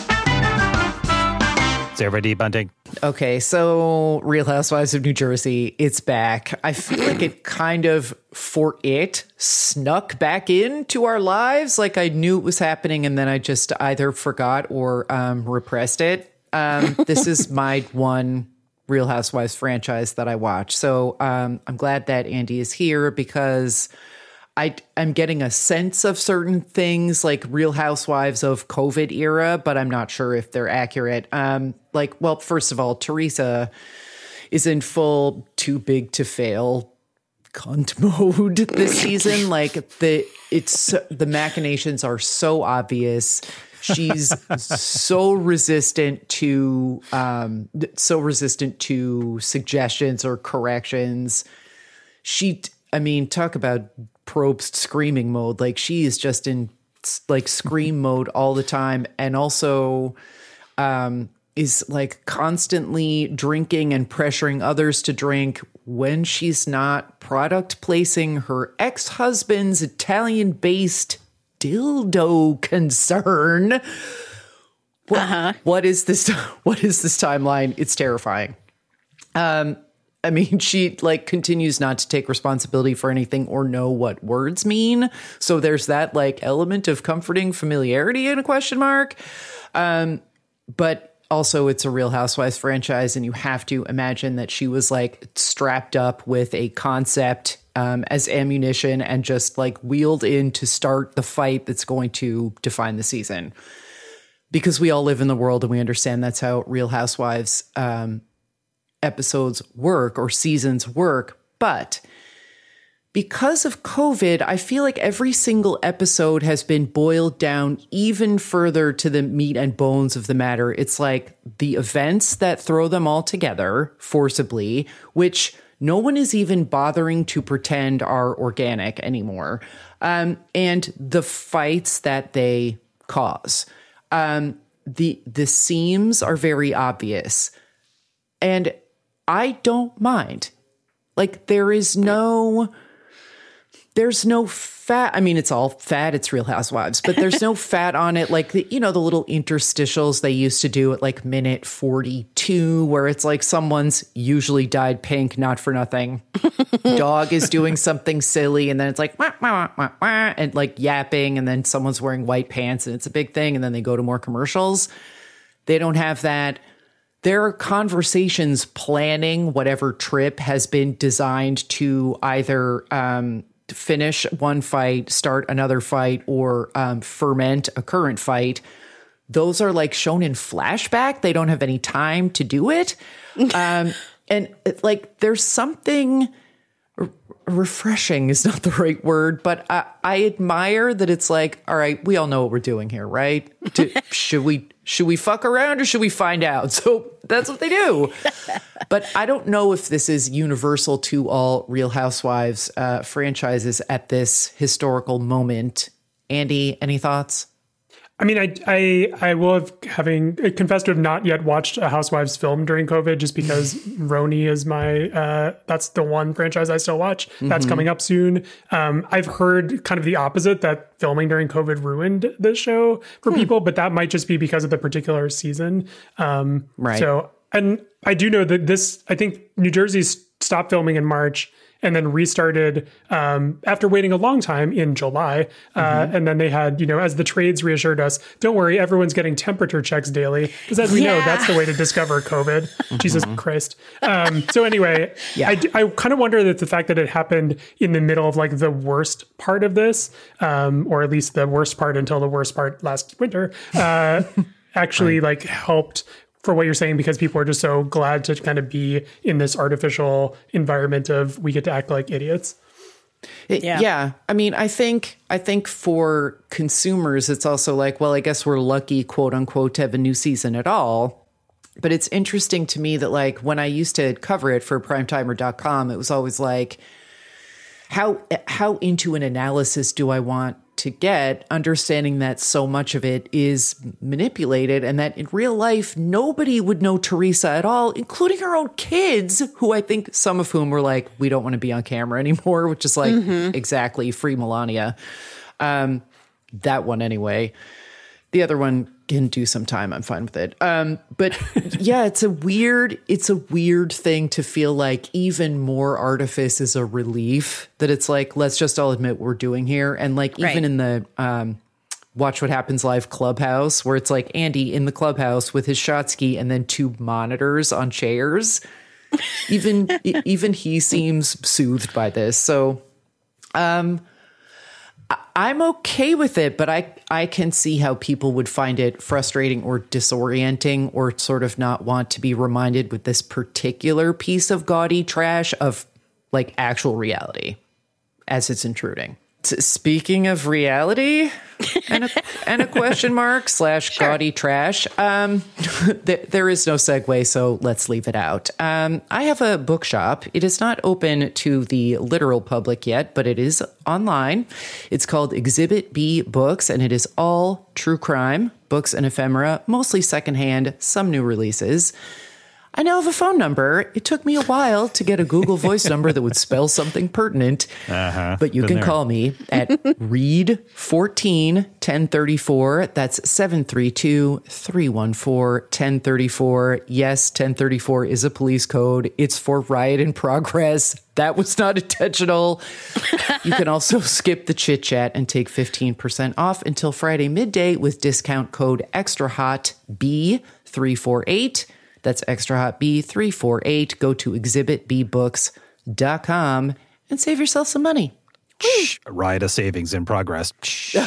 Is everybody Bunting? Okay, so Real Housewives of New Jersey, it's back. I feel like it kind of, for it, snuck back into our lives. Like I knew it was happening and then I just either forgot or um, repressed it. Um, this is my one Real Housewives franchise that I watch. So um, I'm glad that Andy is here because I, I'm getting a sense of certain things like Real Housewives of COVID era, but I'm not sure if they're accurate. Um, like, well, first of all, Teresa is in full too big to fail cunt mode this season. Like the it's the machinations are so obvious. She's so resistant to um, so resistant to suggestions or corrections. She, I mean, talk about Probst screaming mode. Like she is just in like scream mode all the time, and also um is like constantly drinking and pressuring others to drink when she's not product placing her ex-husband's Italian-based dildo concern. What, uh-huh. what is this? What is this timeline? It's terrifying. Um I mean, she like continues not to take responsibility for anything or know what words mean. So there's that like element of comforting familiarity in a question mark. Um, but also it's a Real Housewives franchise and you have to imagine that she was like strapped up with a concept um, as ammunition and just like wheeled in to start the fight that's going to define the season. Because we all live in the world and we understand that's how Real Housewives um episodes work or seasons work. But because of COVID, I feel like every single episode has been boiled down even further to the meat and bones of the matter. It's like the events that throw them all together forcibly, which no one is even bothering to pretend are organic anymore. Um, and the fights that they cause. Um, the, the seams are very obvious. And I don't mind. Like there is no, there's no fat. I mean, it's all fat. It's Real Housewives, but there's no fat on it. Like the, you know, the little interstitials they used to do at like minute forty-two, where it's like someone's usually dyed pink, not for nothing. Dog is doing something silly. And then it's like, wah, wah, wah, wah, and like yapping. And then someone's wearing white pants and it's a big thing. And then they go to more commercials. They don't have that. There are conversations planning whatever trip has been designed to either um, finish one fight, start another fight, or um, ferment a current fight. Those are like shown in flashback. They don't have any time to do it. Um, and it, like there's something r- refreshing is not the right word, but I, I admire that it's like, all right, we all know what we're doing here, right? Do, should we... Should we fuck around or should we find out? So that's what they do. But I don't know if this is universal to all Real Housewives uh, franchises at this historical moment. Andy, any thoughts? I mean, I I I will have having confessed to have not yet watched a Housewives film during COVID, just because Roni is my uh, that's the one franchise I still watch. That's mm-hmm. coming up soon. Um, I've heard kind of the opposite, that filming during COVID ruined the show for hmm. people, but that might just be because of the particular season. Um, right. So, and I do know that this, I think New Jersey's stopped filming in March and then restarted um, after waiting a long time in July. Uh, mm-hmm. And then they had, you know, as the trades reassured us, don't worry, everyone's getting temperature checks daily. Because as we yeah. know, that's the way to discover COVID. Mm-hmm. Jesus Christ. Um, so anyway, yeah. I, I kind of wonder that the fact that it happened in the middle of like the worst part of this, um, or at least the worst part until the worst part last winter, uh, actually right. like helped for what you're saying, because people are just so glad to kind of be in this artificial environment of we get to act like idiots. It, yeah. yeah. I mean, I think I think for consumers, it's also like, well, I guess we're lucky, quote unquote, to have a new season at all. But it's interesting to me that like when I used to cover it for primetimer dot com, it was always like, how how into an analysis do I want to get, understanding that so much of it is manipulated and that in real life, nobody would know Teresa at all, including her own kids, who I think some of whom were like, we don't want to be on camera anymore, which is like, mm-hmm. exactly, free Melania. Um, that one anyway. The other one can do some time. I'm fine with it. Um, but yeah, it's a weird, it's a weird thing to feel like even more artifice is a relief, that it's like, let's just all admit what we're doing here. And like, even right. in the um, Watch What Happens Live Clubhouse, where it's like Andy in the clubhouse with his shot ski and then two monitors on chairs, even, even he seems soothed by this. So, um, I'm okay with it, but I, I can see how people would find it frustrating or disorienting, or sort of not want to be reminded with this particular piece of gaudy trash of like actual reality as it's intruding. Speaking of reality and a, and a question mark slash sure. gaudy trash, um, th- there is no segue, so let's leave it out. Um, I have a bookshop. It is not open to the literal public yet, but it is online. It's called Exhibit B Books, and it is all true crime, books and ephemera, mostly secondhand, some new releases. I now have a phone number. It took me a while to get a Google Voice number that would spell something pertinent, uh-huh. but you Been can there. Call me at read fourteen ten thirty-four. That's seven three two, three one four, one zero three four. Yes, ten thirty-four is a police code. It's for riot in progress. That was not intentional. You can also skip the chit chat and take fifteen percent off until Friday midday with discount code extra hot B three four eight. That's Extra Hot B three four eight. Go to exhibit b books dot com and save yourself some money. Shh, riot of savings in progress. No.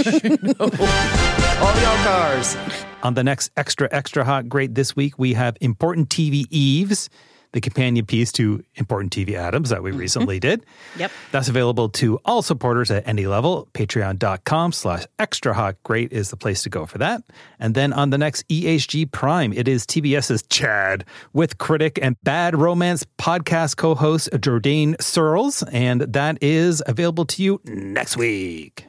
All y'all cars. On the next Extra Extra Hot Great this week, we have Important T V Eves, the companion piece to Important T V Adams that we recently did. Yep. That's available to all supporters at any level. Patreon.com slash extra hot great is the place to go for that. And then on the next E H G Prime, it is TBS's Chad with critic and Bad Romance podcast co-host Jordan Searles. And that is available to you next week.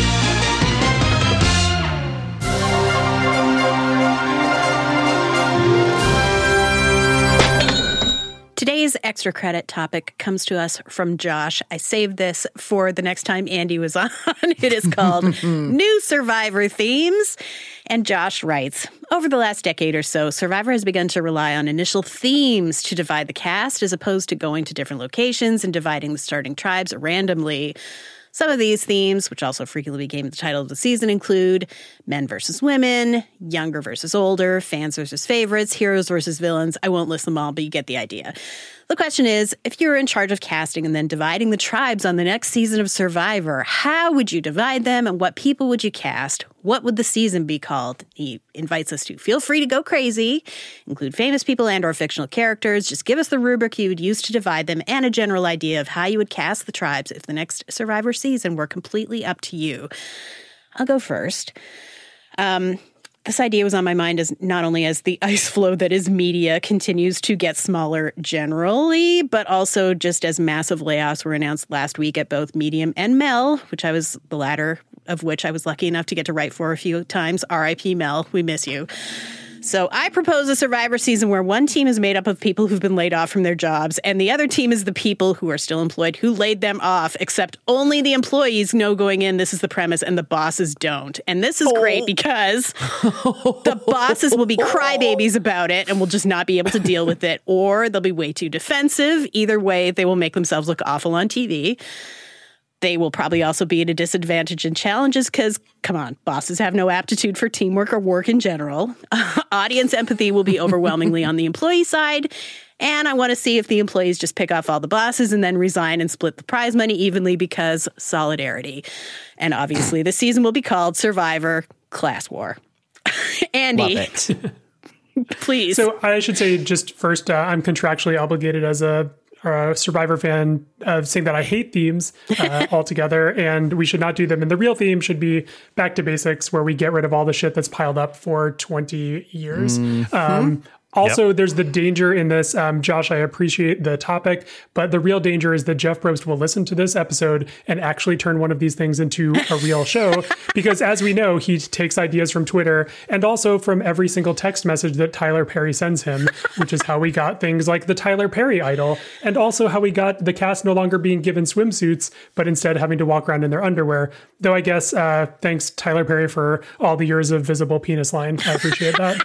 Today's extra credit topic comes to us from Josh. I saved this for the next time Andy was on. It is called New Survivor Themes. And Josh writes, over the last decade or so, Survivor has begun to rely on initial themes to divide the cast, as opposed to going to different locations and dividing the starting tribes randomly. Some of these themes, which also frequently became the title of the season, include men versus women, younger versus older, fans versus favorites, heroes versus villains. I won't list them all, but you get the idea. The question is, if you're in charge of casting and then dividing the tribes on the next season of Survivor, how would you divide them and what people would you cast? What would the season be called? He invites us to feel free to go crazy, include famous people and or fictional characters. Just give us the rubric you would use to divide them and a general idea of how you would cast the tribes if the next Survivor season were completely up to you. I'll go first. Um... This idea was on my mind as not only as the ice floe that is media continues to get smaller generally, but also just as massive layoffs were announced last week at both Medium and Mel, which I was the latter of which I was lucky enough to get to write for a few times. R I P Mel, we miss you. So I propose a Survivor season where one team is made up of people who've been laid off from their jobs, and the other team is the people who are still employed who laid them off, except only the employees know going in this is the premise and the bosses don't. And this is oh. great because the bosses will be crybabies about it and will just not be able to deal with it, or they'll be way too defensive. Either way, they will make themselves look awful on T V. They will probably also be at a disadvantage in challenges because, come on, bosses have no aptitude for teamwork or work in general. Audience empathy will be overwhelmingly on the employee side. And I want to see if the employees just pick off all the bosses and then resign and split the prize money evenly because solidarity. And obviously, this season will be called Survivor Class War. Andy. Love it. Please. So I should say just first, uh, I'm contractually obligated as a a Survivor fan of saying that I hate themes uh, altogether, and we should not do them. And the real theme should be back to basics, where we get rid of all the shit that's piled up for twenty years. Mm-hmm. Um, Also, yep. there's the danger in this. Um, Josh, I appreciate the topic, but the real danger is that Jeff Probst will listen to this episode and actually turn one of these things into a real show. Because as we know, he takes ideas from Twitter and also from every single text message that Tyler Perry sends him, which is how we got things like the Tyler Perry idol, and also how we got the cast no longer being given swimsuits, but instead having to walk around in their underwear. Though I guess, uh, thanks Tyler Perry for all the years of visible penis line. I appreciate that.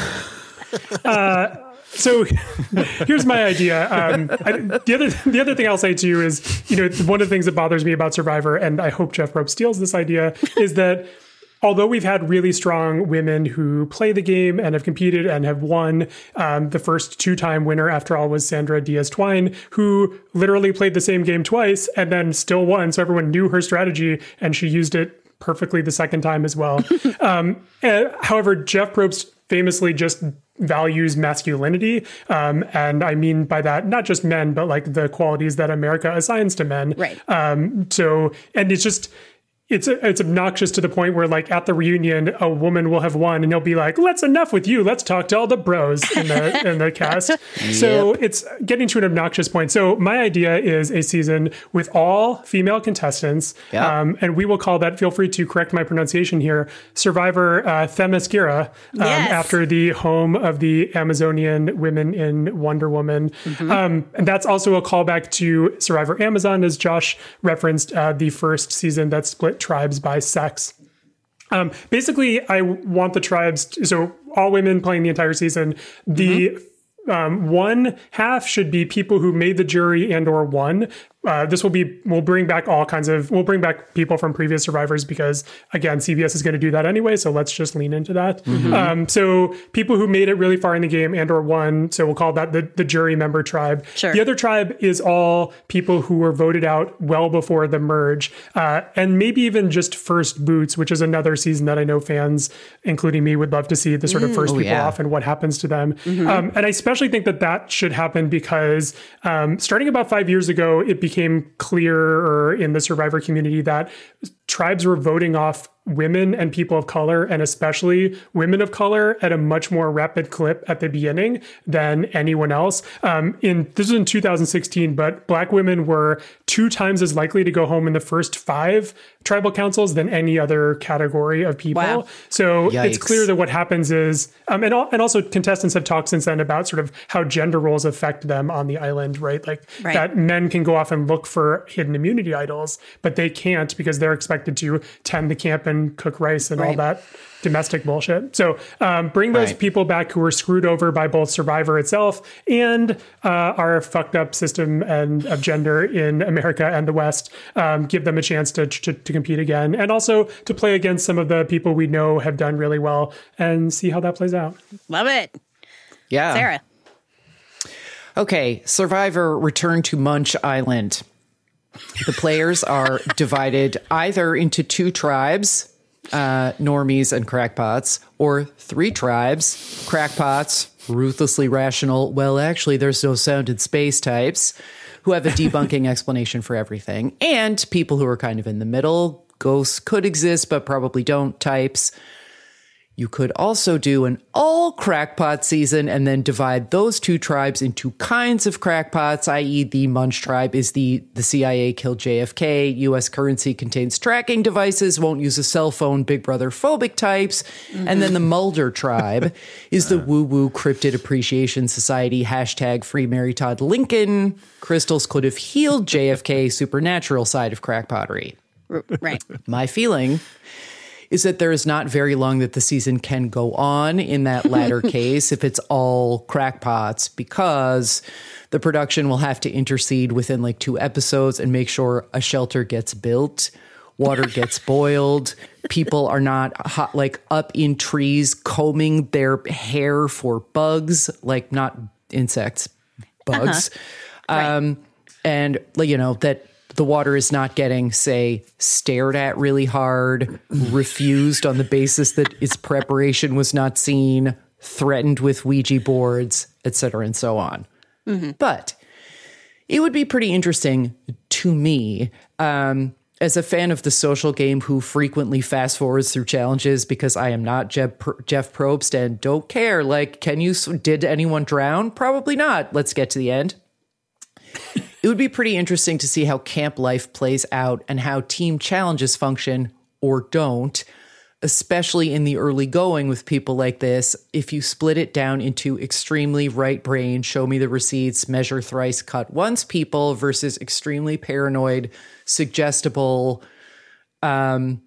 Uh, so here's my idea. Um, I, the other the other thing I'll say to you is, you know, one of the things that bothers me about Survivor, and I hope Jeff Probst steals this idea, is that although we've had really strong women who play the game and have competed and have won, um, the first two-time winner, after all, was Sandra Diaz-Twine, who literally played the same game twice and then still won. So everyone knew her strategy and she used it perfectly the second time as well. um, and, however, Jeff Probst famously just values masculinity. Um, and I mean by that, not just men, but like the qualities that America assigns to men. Right. Um, so, and it's just, it's it's obnoxious to the point where, like, at the reunion, a woman will have won and he'll be like, let's enough with you. Let's talk to all the bros in the in the cast. Yep. So it's getting to an obnoxious point. So my idea is a season with all female contestants. Yep. Um, and we will call that, feel free to correct my pronunciation here, Survivor uh, Themyscira, um, yes. after the home of the Amazonian women in Wonder Woman. Mm-hmm. Um, and that's also a callback to Survivor Amazon, as Josh referenced, uh, the first season that split tribes by sex. Um, basically, I want the tribes, to, so all women playing the entire season. The mm-hmm. um, one half should be people who made the jury and or won. Uh, this will be, we'll bring back all kinds of, we'll bring back people from previous survivors because, again, C B S is going to do that anyway. So let's just lean into that. Mm-hmm. Um, so people who made it really far in the game and or won. So we'll call that the, the jury member tribe. Sure. The other tribe is all people who were voted out well before the merge. Uh, and maybe even just first boots, which is another season that I know fans, including me, would love to see the sort of first mm. people oh, yeah. off and what happens to them. Mm-hmm. Um, and I especially think that that should happen because um, starting about five years ago, it became became clear in the Survivor community that tribes were voting off women and people of color, and especially women of color, at a much more rapid clip at the beginning than anyone else. Um, in this was in two thousand sixteen, but Black women were two times as likely to go home in the first five tribal councils than any other category of people. Wow. So Yikes. It's clear that what happens is, um, and, all, and also contestants have talked since then about sort of how gender roles affect them on the island, right? Like right. that men can go off and look for hidden immunity idols, but they can't because they're expected to tend the camp and cook rice and right. all that domestic bullshit. So um, bring those right. people back who were screwed over by both Survivor itself and uh, our fucked up system and of gender in America and the West. Um, give them a chance to, to to compete again, and also to play against some of the people we know have done really well, and see how that plays out. Love it. Yeah. Sarah. Okay, Survivor Return to Munch Island. The players are divided either into two tribes, uh, normies and crackpots, or three tribes, crackpots, ruthlessly rational, well, actually, there's no sound in space types, who have a debunking explanation for everything, and people who are kind of in the middle, ghosts could exist, but probably don't types. You could also do an all crackpot season and then divide those two tribes into kinds of crackpots, that is the Munch tribe is the, the C I A killed J F K, U S currency contains tracking devices, won't use a cell phone, Big Brother phobic types. Mm-hmm. And then the Mulder tribe is the woo-woo cryptid appreciation society, hashtag free Mary Todd Lincoln. Crystals could have healed J F K, supernatural side of crackpottery. Right. My feeling is that there is not very long that the season can go on in that latter case if it's all crackpots, because the production will have to intercede within like two episodes and make sure a shelter gets built, water gets boiled, people are not hot, like up in trees combing their hair for bugs, like not insects, bugs. Uh-huh. Right. Um, and, you know, that the water is not getting, say, stared at really hard, refused on the basis that its preparation was not seen, threatened with Ouija boards, et cetera, and so on. Mm-hmm. But it would be pretty interesting to me, um, as a fan of the social game who frequently fast forwards through challenges because I am not Jeff, Jeff Probst and don't care. Like, can you, did anyone drown? Probably not. Let's get to the end. It would be pretty interesting to see how camp life plays out and how team challenges function or don't, especially in the early going with people like this. If you split it down into extremely right brain, show me the receipts, measure thrice, cut once people versus extremely paranoid, suggestible, um,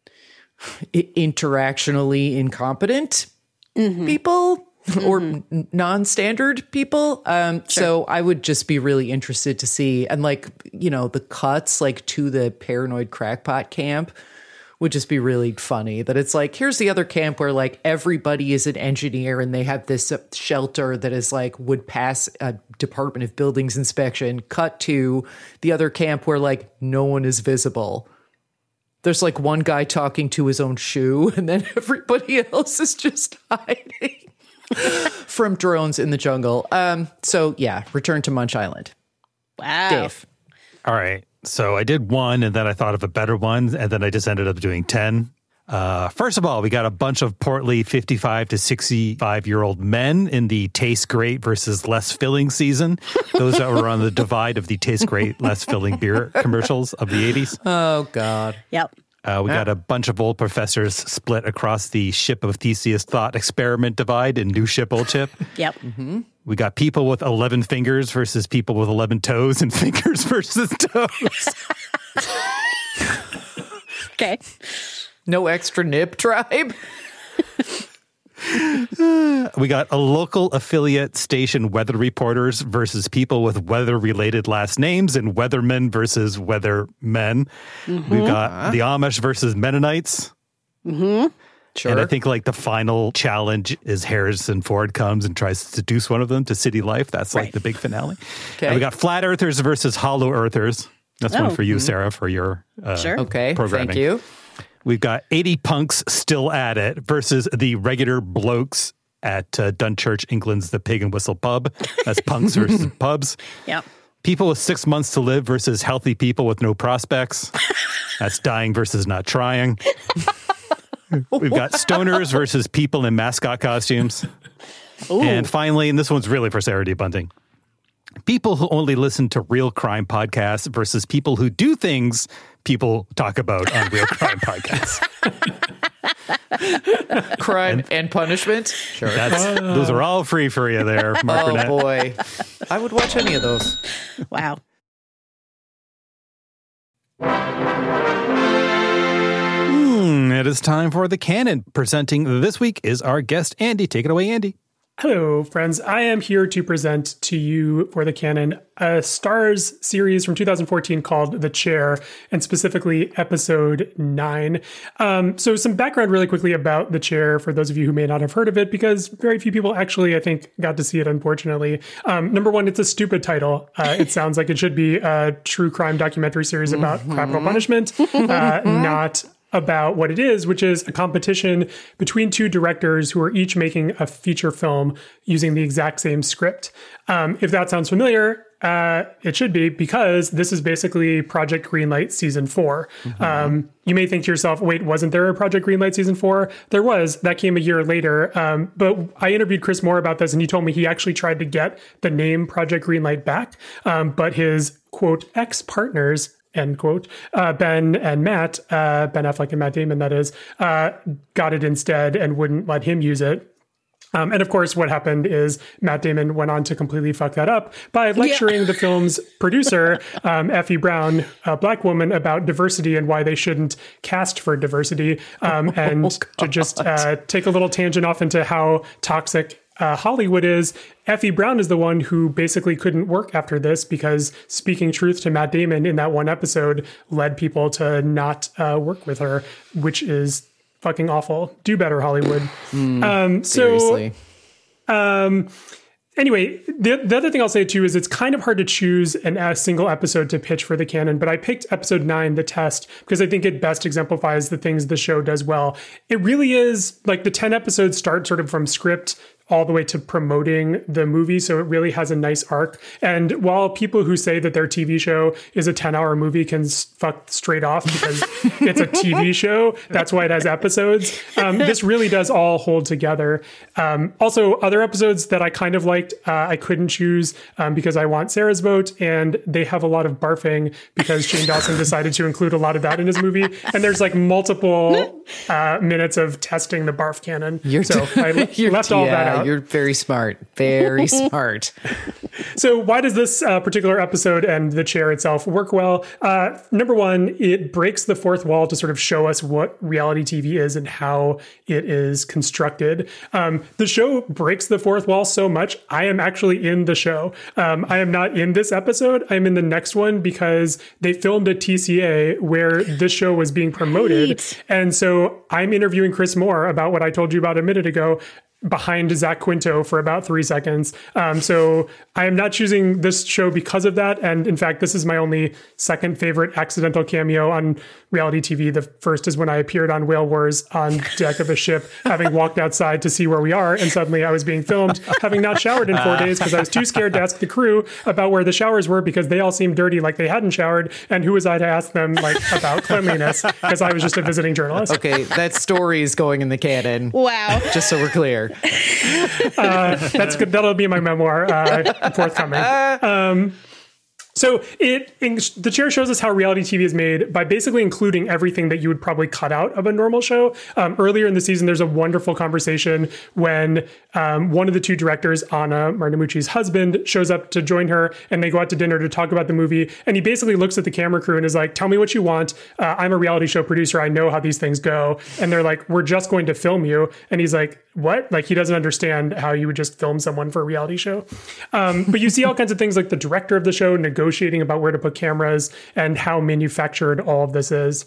interactionally incompetent mm-hmm. people. Or mm-hmm. non-standard people. Um, sure. So I would just be really interested to see. And like, you know, the cuts like to the paranoid crackpot camp would just be really funny. That it's like, here's the other camp where like everybody is an engineer and they have this uh, shelter that is like would pass a Department of Buildings inspection. Cut to the other camp where like no one is visible. There's like one guy talking to his own shoe and then everybody else is just hiding from drones in the jungle. Um, so yeah, return to Munch Island. Wow. Dave. All right. So I did one and then I thought of a better one and then I just ended up doing ten. Uh, first of all, we got a bunch of portly fifty-five to sixty-five year old men in the Taste Great versus Less Filling season. Those that were on the divide of the Taste Great, Less Filling beer commercials of the eighties. Oh, God. Yep. Uh, we got a bunch of old professors split across the Ship of Theseus thought experiment divide in New Ship, Old Ship. Yep. Mm-hmm. We got people with eleven fingers versus people with eleven toes and fingers versus toes. Okay. No extra nip tribe. We got a local affiliate station weather reporters versus people with weather-related last names and weathermen versus weathermen. Mm-hmm. We've got the Amish versus Mennonites. Mm-hmm. Sure. And I think like the final challenge is Harrison Ford comes and tries to seduce one of them to city life. That's like right. the big finale. Okay. And we got flat earthers versus hollow earthers. That's oh. one for you, Mm-hmm. Sarah, for your uh, sure. Okay. programming. Thank you. We've got eighty punks still at it versus the regular blokes at uh, Dunchurch, England's The Pig and Whistle Pub. That's punks versus pubs. Yep. People with six months to live versus healthy people with no prospects. That's dying versus not trying. We've got stoners versus people in mascot costumes. Ooh. And finally, and this one's really for Sarah D. Bunting, people who only listen to real crime podcasts versus people who do things people talk about on real crime podcasts. Crime and, and punishment. Sure. That's, those are all free for you there, Mark Oh, Burnett. boy. I would watch any of those. Wow. Hmm, it is time for the canon. Presenting this week is our guest, Andy. Take it away, Andy. Hello, friends. I am here to present to you for the canon a Starz series from two thousand fourteen called The Chair, and specifically episode nine. Um, so some background really quickly about The Chair for those of you who may not have heard of it, because very few people actually, I think, got to see it, unfortunately. Um, number one, it's a stupid title. Uh, it sounds like it should be a true crime documentary series about mm-hmm. capital punishment, uh, not about what it is, which is a competition between two directors who are each making a feature film using the exact same script. Um, if that sounds familiar, Uh, it should be, because this is basically Project Greenlight season four. Mm-hmm. Um, you may think to yourself, wait, wasn't there a Project Greenlight season four? There was. That came a year later. Um, but I interviewed Chris Moore about this, and he told me he actually tried to get the name Project Greenlight back. Um, but his, quote, ex-partners, end quote, uh, Ben and Matt, uh, Ben Affleck and Matt Damon, that is, uh, got it instead and wouldn't let him use it. Um, and of course, what happened is Matt Damon went on to completely fuck that up by lecturing yeah. the film's producer, um, Effie Brown, a black woman, about diversity and why they shouldn't cast for diversity. Um, and oh, to just uh, take a little tangent off into how toxic uh, Hollywood is, Effie Brown is the one who basically couldn't work after this because speaking truth to Matt Damon in that one episode led people to not uh, work with her, which is fucking awful. Do better, Hollywood. Mm, um, so, seriously. Um, anyway, the, the other thing I'll say too is it's kind of hard to choose an, a single episode to pitch for the canon, but I picked episode nine, The Test, because I think it best exemplifies the things the show does well. It really is like the ten episodes start sort of from script all the way to promoting the movie. So it really has a nice arc. And while people who say that their T V show is a ten hour movie can fuck straight off because it's a T V show, that's why it has episodes. Um, this really does all hold together. Um, also, other episodes that I kind of liked, uh, I couldn't choose um, because I want Sarah's vote. And they have a lot of barfing because Shane Dawson decided to include a lot of that in his movie. And there's like multiple uh, minutes of testing the barf canon. You're so I l- left all yeah. that out. You're very smart. Very smart. So why does this uh, particular episode and the chair itself work well? Uh, number one, it breaks the fourth wall to sort of show us what reality T V is and how it is constructed. Um, the show breaks the fourth wall so much, I am actually in the show. Um, I am not in this episode. I'm in the next one because they filmed at T C A where this show was being promoted. Right. And so I'm interviewing Chris Moore about what I told you about a minute ago, behind Zach Quinto for about three seconds. Um, so I am not choosing this show because of that. And in fact, this is my only second favorite accidental cameo on reality T V. The first is when I appeared on Whale Wars on deck of a ship, having walked outside to see where we are. And suddenly I was being filmed, having not showered in four days because I was too scared to ask the crew about where the showers were because they all seemed dirty, like they hadn't showered. And who was I to ask them like about cleanliness? Because I was just a visiting journalist. Okay, that story is going in the canon. Wow. Just so we're clear. uh, that's good. That'll be my memoir uh, forthcoming. Um, So it in, the chair shows us how reality T V is made by basically including everything that you would probably cut out of a normal show. Um, earlier in the season, there's a wonderful conversation when um, one of the two directors, Anna Martinucci's husband, shows up to join her, and they go out to dinner to talk about the movie. And he basically looks at the camera crew and is like, "Tell me what you want. Uh, I'm a reality show producer. I know how these things go." And they're like, "We're just going to film you." And he's like, "What?" Like he doesn't understand how you would just film someone for a reality show. Um, but you see all kinds of things like the director of the show negotiating negotiating about where to put cameras and how manufactured all of this is.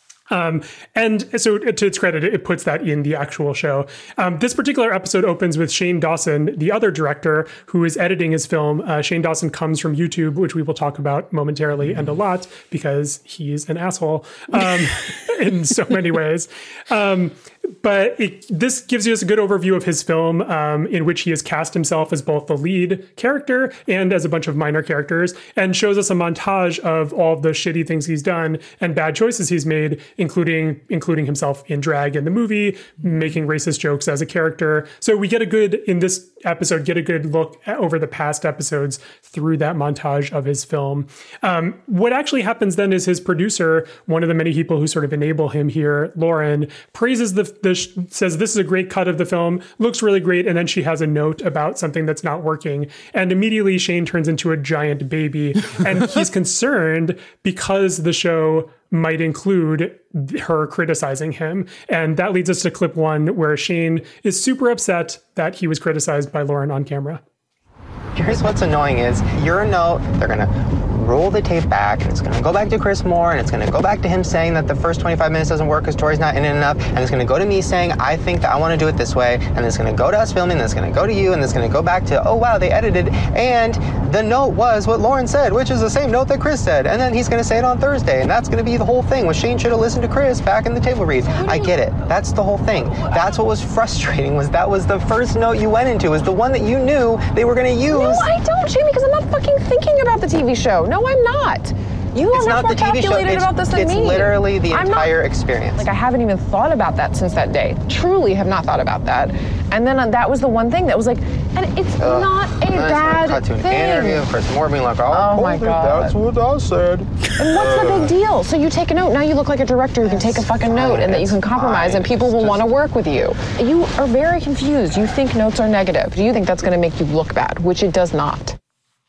Um, and so to its credit, it puts that in the actual show. Um, this particular episode opens with Shane Dawson, the other director who is editing his film. Uh, Shane Dawson comes from YouTube, which we will talk about momentarily and a lot because he's an asshole um, in so many ways. Um, But it, this gives you us a good overview of his film um, in which he has cast himself as both the lead character and as a bunch of minor characters, and shows us a montage of all of the shitty things he's done and bad choices he's made, including including himself in drag in the movie, making racist jokes as a character. So we get a good, in this episode, get a good look at, over the past episodes through that montage of his film. Um, what actually happens then is his producer, one of the many people who sort of enable him here, Lauren, praises the The, says this is a great cut of the film, looks really great, and then she has a note about something that's not working. And immediately Shane turns into a giant baby. And he's concerned because the show might include her criticizing him. And that leads us to clip one where Shane is super upset that he was criticized by Lauren on camera. Here's what's annoying is your note, they're going to roll the tape back, and it's going to go back to Chris Moore, and it's going to go back to him saying that the first twenty-five minutes doesn't work because Tori's not in it enough, and it's going to go to me saying, I think that I want to do it this way, and it's going to go to us filming, and it's going to go to you, and it's going to go back to, oh, wow, they edited, and the note was what Lauren said, which is the same note that Chris said, and then he's going to say it on Thursday, and that's going to be the whole thing, where Shane should have listened to Chris back in the table read. I get it. That's the whole thing. That's what was frustrating, was that was the first note you went into, was the one that you knew they were going to use. No, I don't, Shane, because I'm not fucking thinking about the T V show. No, I'm not. You are It's much not more the T V show. calculated It's, about this than it's me. literally the I'm not- entire experience. Like, I haven't even thought about that since that day. Truly have not thought about that. And then uh, that was the one thing that was like, and it's Ugh. not a And then it's bad gonna cut to an thing. interview of Chris Moore being like, oh, Oh my God. that's what I said. And what's the big deal? So you take a note. Now you look like a director who can take a fucking note and that you can compromise and people will want to work with you. You are very confused. You think notes are negative. Do you think that's going to make you look bad? Which it does not.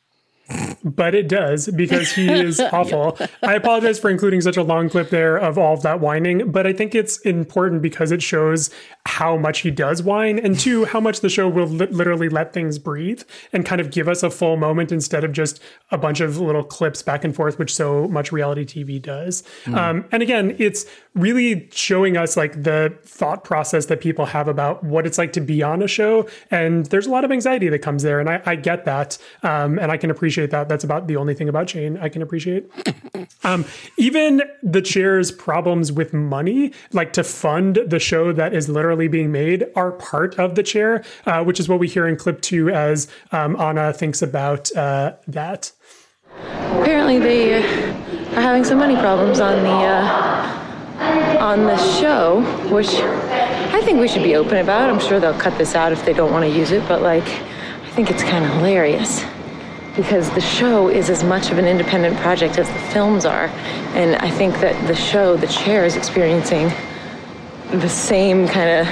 But it does, because he is awful. I apologize for including such a long clip there of all of that whining, but I think it's important because it shows how much he does whine, and two, how much the show will li- literally let things breathe and kind of give us a full moment instead of just a bunch of little clips back and forth, which so much reality T V does. Mm. Um, and again, it's really showing us like the thought process that people have about what it's like to be on a show. And there's a lot of anxiety that comes there. And I, I get that. Um, and I can appreciate that. That's about the only thing about Shane I can appreciate. Um, even the chair's problems with money, like to fund the show that is literally being made, are part of the chair, uh, which is what we hear in clip two as um, Anna thinks about uh, that. Apparently they are having some money problems on the uh, on the show, which I think we should be open about. I'm sure they'll cut this out if they don't want to use it, but like, I think it's kind of hilarious because the show is as much of an independent project as the films are, and I think that the show, The Chair, is experiencing the same kind of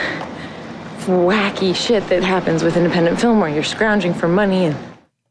wacky shit that happens with independent film where you're scrounging for money. And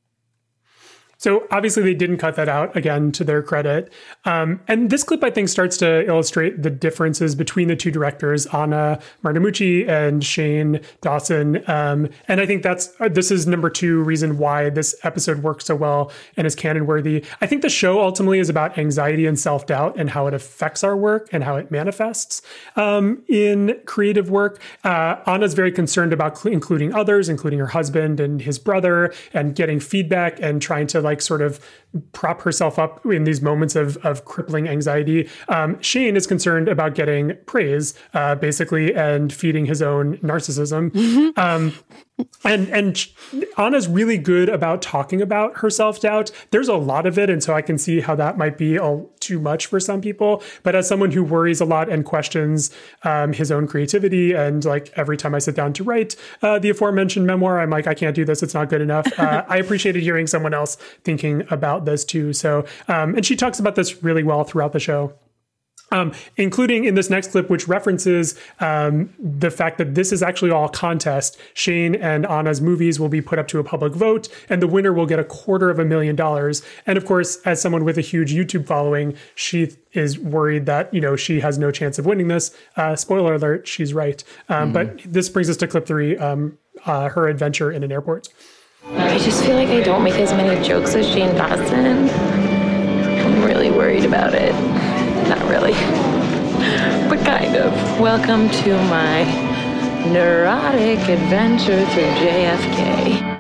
so obviously they didn't cut that out, again, to their credit. Um, and this clip, I think, starts to illustrate the differences between the two directors, Anna Martinucci and Shane Dawson. Um, and I think that's uh, this is number two reason why this episode works so well and is canon worthy. I think the show ultimately is about anxiety and self-doubt and how it affects our work and how it manifests um, in creative work. Uh, Anna's very concerned about cl- including others, including her husband and his brother, and getting feedback and trying to like sort of prop herself up in these moments of, of crippling anxiety. Um, Shane is concerned about getting praise, uh, basically, and feeding his own narcissism. Mm-hmm. Um, and and Anna's really good about talking about her self-doubt. There's a lot of it, and so I can see how that might be a, too much for some people. But as someone who worries a lot and questions um, his own creativity, and like every time I sit down to write uh, the aforementioned memoir, I'm like, I can't do this. It's not good enough. Uh, I appreciated hearing someone else thinking about this too. So, um, and she talks about this really well throughout the show. Um, including in this next clip, which references um, the fact that this is actually all a contest. Shane and Anna's movies will be put up to a public vote, and the winner will get a quarter of a million dollars. And of course, as someone with a huge YouTube following, she is worried that, you know, she has no chance of winning this. Uh, spoiler alert, she's right. Um, mm. But this brings us to clip three, um, uh, her adventure in an airport. I just feel like I don't make as many jokes as Shane Dawson. I'm really worried about it. Not really, but kind of. Welcome to my neurotic adventure through J F K.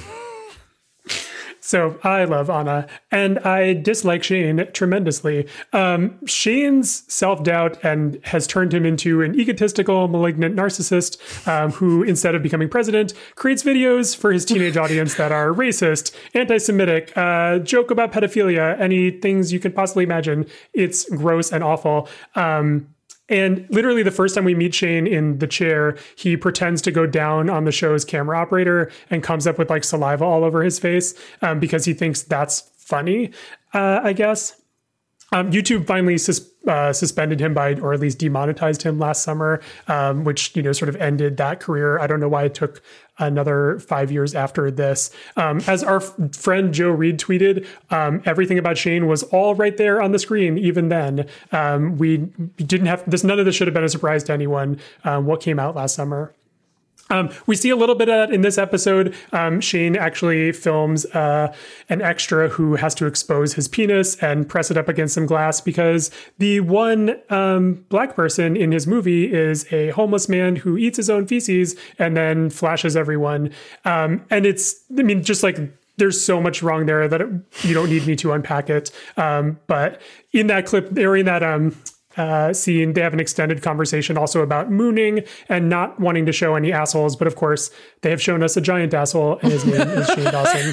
So I love Anna, and I dislike Shane tremendously. Um, Shane's self-doubt and has turned him into an egotistical, malignant narcissist um, who, instead of becoming president, creates videos for his teenage audience that are racist, anti-Semitic, uh, joke about pedophilia, any things you could possibly imagine. It's gross and awful. Um, And literally the first time we meet Shane in The Chair, he pretends to go down on the show's camera operator and comes up with like saliva all over his face um, because he thinks that's funny, uh, I guess. Um, YouTube finally sus- uh, suspended him by, or at least demonetized him last summer, um, which, you know, sort of ended that career. I don't know why it took another five years after this. Um, as our f- friend Joe Reed tweeted, um, everything about Shane was all right there on the screen. Even then, um, we didn't have this. None of this should have been a surprise to anyone. Um, what came out last summer. Um, we see a little bit of that in this episode. Um, Shane actually films uh, an extra who has to expose his penis and press it up against some glass because the one um, black person in his movie is a homeless man who eats his own feces and then flashes everyone. Um, and it's, I mean, just like there's so much wrong there that it, you don't need me to unpack it. Um, but in that clip, or in that um, uh, scene, they have an extended conversation also about mooning and not wanting to show any assholes. But of course, they have shown us a giant asshole, and his name is Shane Dawson.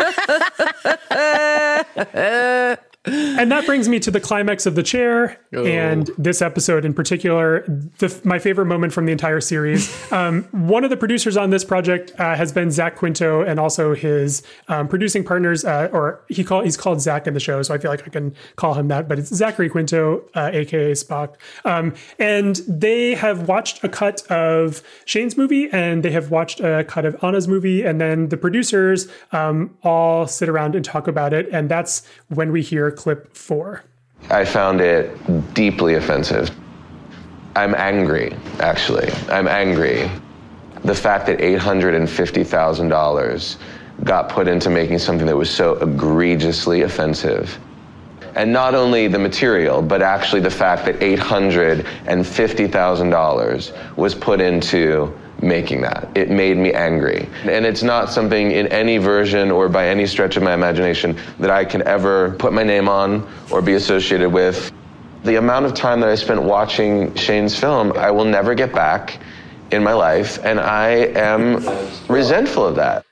And that brings me to the climax of The Chair, oh. and this episode in particular, the, my favorite moment from the entire series. Um, one of the producers on this project uh, has been Zach Quinto, and also his um, producing partners, uh, or he call, he's called Zach in the show, so I feel like I can call him that, but it's Zachary Quinto, uh, a k a. Spock. Um, and they have watched a cut of Shane's movie, and they have watched a cut of Anna's movie, and then the producers um, all sit around and talk about it, and that's when we hear clip four. I found it deeply offensive. I'm angry, actually. I'm angry. The fact that eight hundred fifty thousand dollars got put into making something that was so egregiously offensive. And not only the material, but actually the fact that eight hundred fifty thousand dollars was put into making that. It made me angry. And it's not something in any version or by any stretch of my imagination that I can ever put my name on or be associated with. The amount of time that I spent watching Shane's film, I will never get back in my life, and I am resentful of that.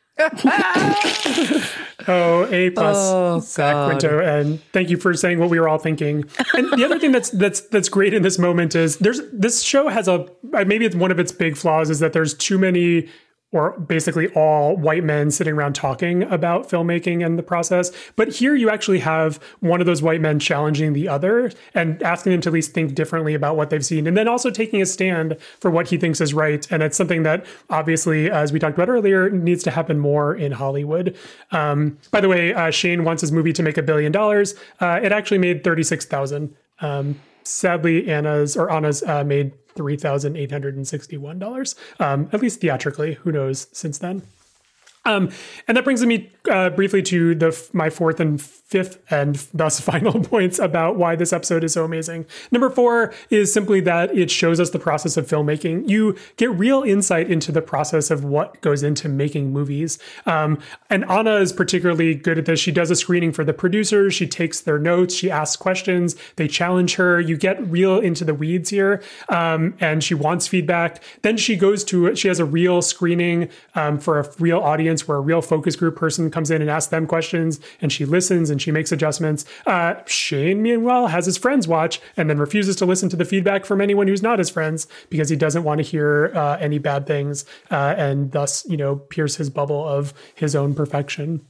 Oh, A plus, oh, Zach Quinto, and thank you for saying what we were all thinking. And the other thing that's that's that's great in this moment is there's this show has a maybe it's one of its big flaws is that there's too many, or basically all white men sitting around talking about filmmaking and the process. But here you actually have one of those white men challenging the other and asking them to at least think differently about what they've seen. And then also taking a stand for what he thinks is right. And it's something that obviously, as we talked about earlier, needs to happen more in Hollywood. Um, by the way, uh, Shane wants his movie to make a billion dollars. Uh, it actually made thirty-six thousand. Um, sadly, Anna's or Anna's uh, made three thousand eight hundred sixty-one dollars, um, at least theatrically. Who knows since then? Um, and that brings me uh, briefly to the my fourth and fifth and thus final points about why this episode is so amazing. Number four is simply that it shows us the process of filmmaking. You get real insight into the process of what goes into making movies. Um, and Anna is particularly good at this. She does a screening for the producers. She takes their notes. She asks questions. They challenge her. You get real into the weeds here. Um, and she wants feedback. Then she goes to, she has a real screening um, for a real audience where a real focus group person comes in and asks them questions, and she listens and she makes adjustments. Uh, Shane, meanwhile, has his friends watch and then refuses to listen to the feedback from anyone who's not his friends because he doesn't want to hear uh, any bad things uh, and thus, you know, pierce his bubble of his own perfection.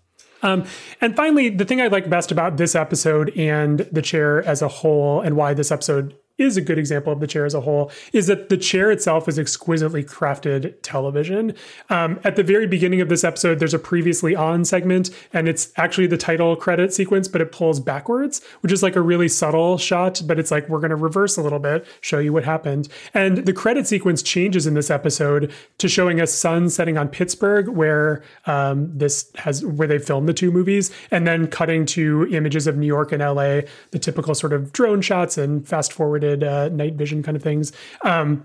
Um, and finally, the thing I like best about this episode and The Chair as a whole, and why this episode is a good example of The Chair as a whole, is that The Chair itself is exquisitely crafted television. Um, at the very beginning of this episode, there's a previously on segment, and it's actually the title credit sequence, but it pulls backwards, which is like a really subtle shot, but it's like, we're going to reverse a little bit, show you what happened. And the credit sequence changes in this episode to showing a sun setting on Pittsburgh, where um, this has, where they filmed the two movies, and then cutting to images of New York and L A, the typical sort of drone shots and fast forwarded Uh, night vision kind of things. Um,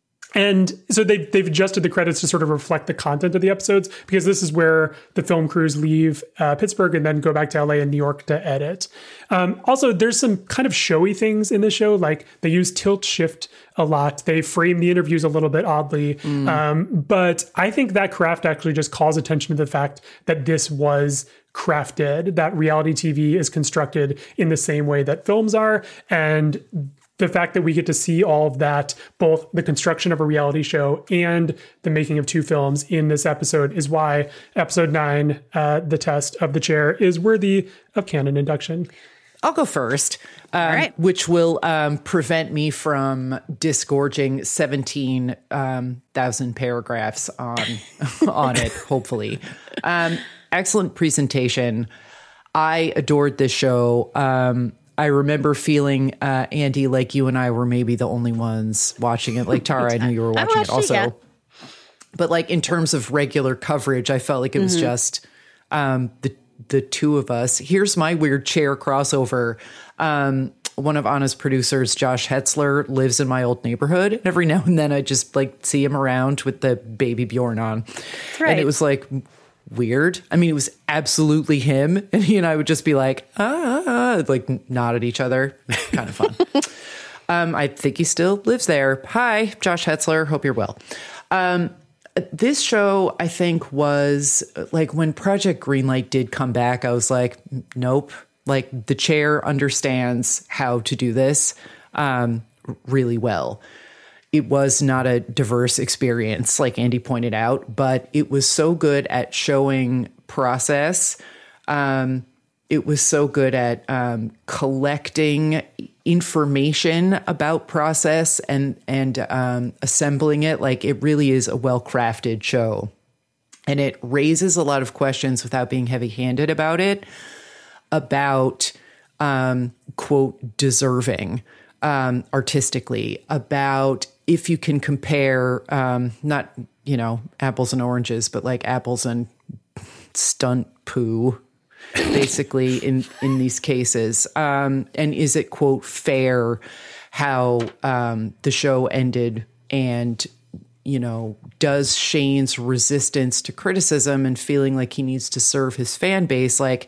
and so they've, they've adjusted the credits to sort of reflect the content of the episodes, because this is where the film crews leave uh, Pittsburgh and then go back to L A and New York to edit. Um, also, there's some kind of showy things in the show, like they use tilt shift a lot. They frame the interviews a little bit oddly. Mm. Um, but I think that craft actually just calls attention to the fact that this was crafted, that reality T V is constructed in the same way that films are. And the fact that we get to see all of that, both the construction of a reality show and the making of two films in this episode, is why episode nine, uh, The Test of the Chair, is worthy of canon induction. I'll go first, um, all right. which will um, prevent me from disgorging seventeen thousand um, paragraphs on, on it, hopefully. Um, excellent presentation. I adored this show. Um, I remember feeling, uh, Andy, like you and I were maybe the only ones watching it. Like Tara, I knew you were watching it also. It, yeah. But like in terms of regular coverage, I felt like it was mm-hmm. just um, the the two of us. Here's my weird chair crossover. Um, one of Anna's producers, Josh Hetzler, lives in my old neighborhood. Every now and then I just like see him around with the baby Bjorn on. That's right. And it was like weird. I mean, it was absolutely him. And he and I would just be like, ah, ah, like nod at each other. Kind of fun. Um, I think he still lives there. Hi, Josh Hetzler. Hope you're well. Um, this show, I think, was like when Project Greenlight did come back, I was like, nope. Like the chair understands how to do this um, really well. It was not a diverse experience, like Andy pointed out, but it was so good at showing process. Um, it was so good at um, collecting information about process and and um, assembling it. Like it really is a well-crafted show, and it raises a lot of questions without being heavy-handed about it. About um, quote deserving um, artistically, about if you can compare um, not you know apples and oranges, but like apples and stunt poo. Basically, in, in these cases. Um, and is it, quote, fair how um, the show ended? And, you know, does Shane's resistance to criticism and feeling like he needs to serve his fan base, like,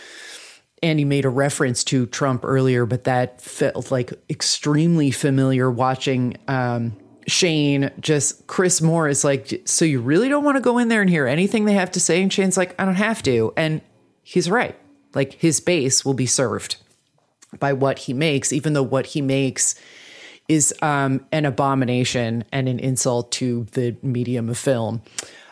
and he made a reference to Trump earlier, but that felt like extremely familiar watching um, Shane, just Chris Moore is like, so you really don't want to go in there and hear anything they have to say? And Shane's like, I don't have to. And he's right. Like his base will be served by what he makes, even though what he makes is um, an abomination and an insult to the medium of film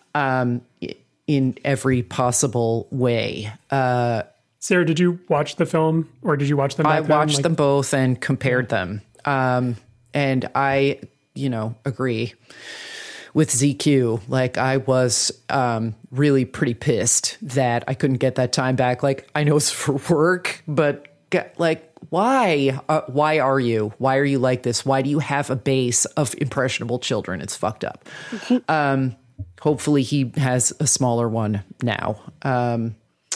um, in every possible way. Uh, Sarah, did you watch the film or did you watch them back I then? watched Like- them both and compared them. Um, and I, you know, agree with Z Q. Like I was um, really pretty pissed that I couldn't get that time back. Like I know it's for work, but get, like, why? Uh, why are you? Why are you like this? Why do you have a base of impressionable children? It's fucked up. um, hopefully he has a smaller one now. Um,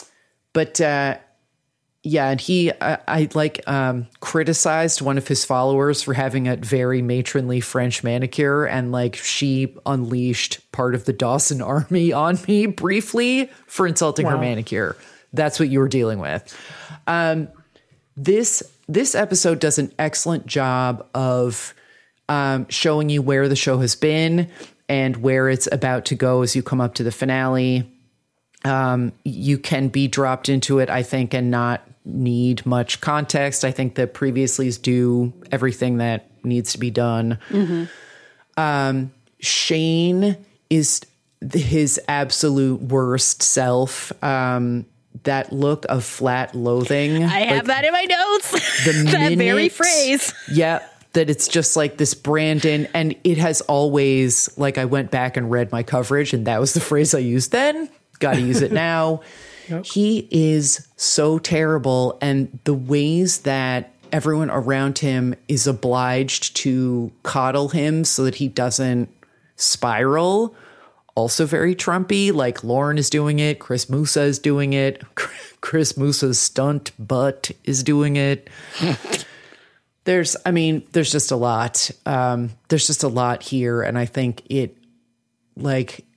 but uh, yeah, and he, I, I like um, criticized one of his followers for having a very matronly French manicure, and like she unleashed part of the Dawson army on me briefly for insulting wow. her manicure. That's what you were dealing with. Um, this this episode does an excellent job of um, showing you where the show has been and where it's about to go as you come up to the finale. Um, you can be dropped into it, I think, and not need much context. I think the previouslys do everything that needs to be done. Mm-hmm. Um, Shane is his absolute worst self. Um, that look of flat loathing. I have like, that in my notes. The that minute, very phrase. Yeah. That it's just like this Brandon, and it has always, like I went back and read my coverage and that was the phrase I used then. Got to use it now. Yep. He is so terrible. And the ways that everyone around him is obliged to coddle him so that he doesn't spiral, also very Trumpy. Like Lauren is doing it. Chris Musa is doing it. Chris Musa's stunt butt is doing it. There's, I mean, there's just a lot. Um, there's just a lot here. And I think it, like,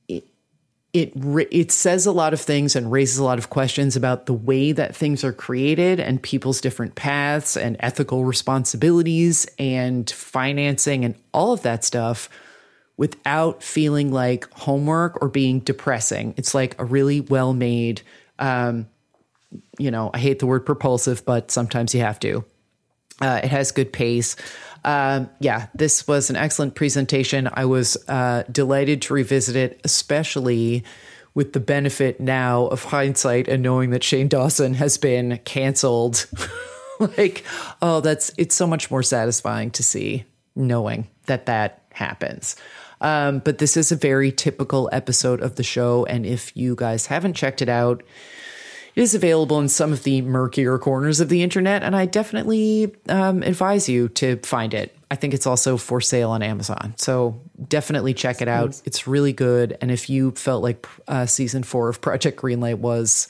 It it says a lot of things and raises a lot of questions about the way that things are created and people's different paths and ethical responsibilities and financing and all of that stuff without feeling like homework or being depressing. It's like a really well-made, um, you know, I hate the word propulsive, but sometimes you have to. Uh, it has good pace. Um, yeah, this was an excellent presentation. I was uh, delighted to revisit it, especially with the benefit now of hindsight and knowing that Shane Dawson has been canceled. Like, oh, that's it's so much more satisfying to see knowing that that happens. Um, but this is a very typical episode of the show. And if you guys haven't checked it out, it is available in some of the murkier corners of the internet, and I definitely um, advise you to find it. I think it's also for sale on Amazon, so definitely check it out. It's really good, and if you felt like uh, season four of Project Greenlight was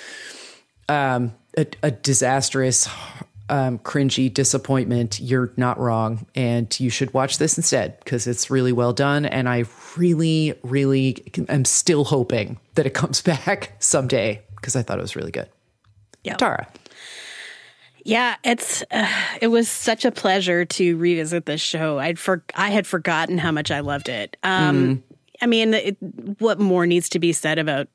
um, a, a disastrous, um, cringy disappointment, you're not wrong, and you should watch this instead because it's really well done, and I really, really am still hoping that it comes back someday. Because I thought it was really good. Yeah. Tara. Yeah, it's uh, it was such a pleasure to revisit this show. I'd for I had forgotten how much I loved it. Um, mm. I mean, it, what more needs to be said about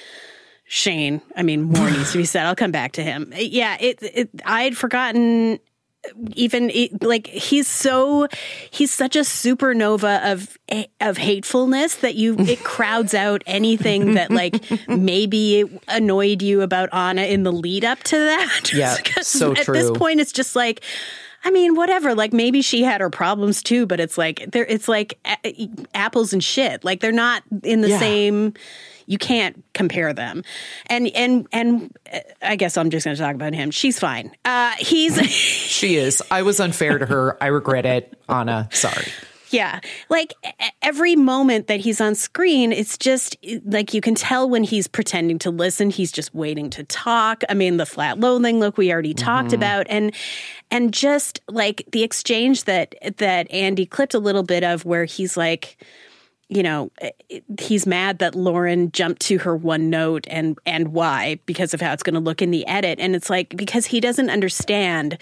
Shane? I mean, more needs to be said. I'll come back to him. Yeah, it. it I had forgotten. Even like he's so he's such a supernova of of hatefulness that you it crowds out anything that like maybe annoyed you about Anna in the lead up to that. Yeah, so at true. At this point, it's just like, I mean, whatever. Like maybe she had her problems too, but it's like they're it's like a- apples and shit. Like they're not in the yeah. same. You can't compare them. And and and I guess I'm just going to talk about him. She's fine. Uh, he's She is. I was unfair to her. I regret it. Anna, sorry. Yeah. Like every moment that he's on screen, it's just like you can tell when he's pretending to listen, he's just waiting to talk. I mean, the flat loathing look we already mm-hmm. talked about. And and just like the exchange that that Andy clipped a little bit of where he's like, you know, he's mad that Lauren jumped to her one note and and why, because of how it's going to look in the edit. And it's like, because he doesn't understand.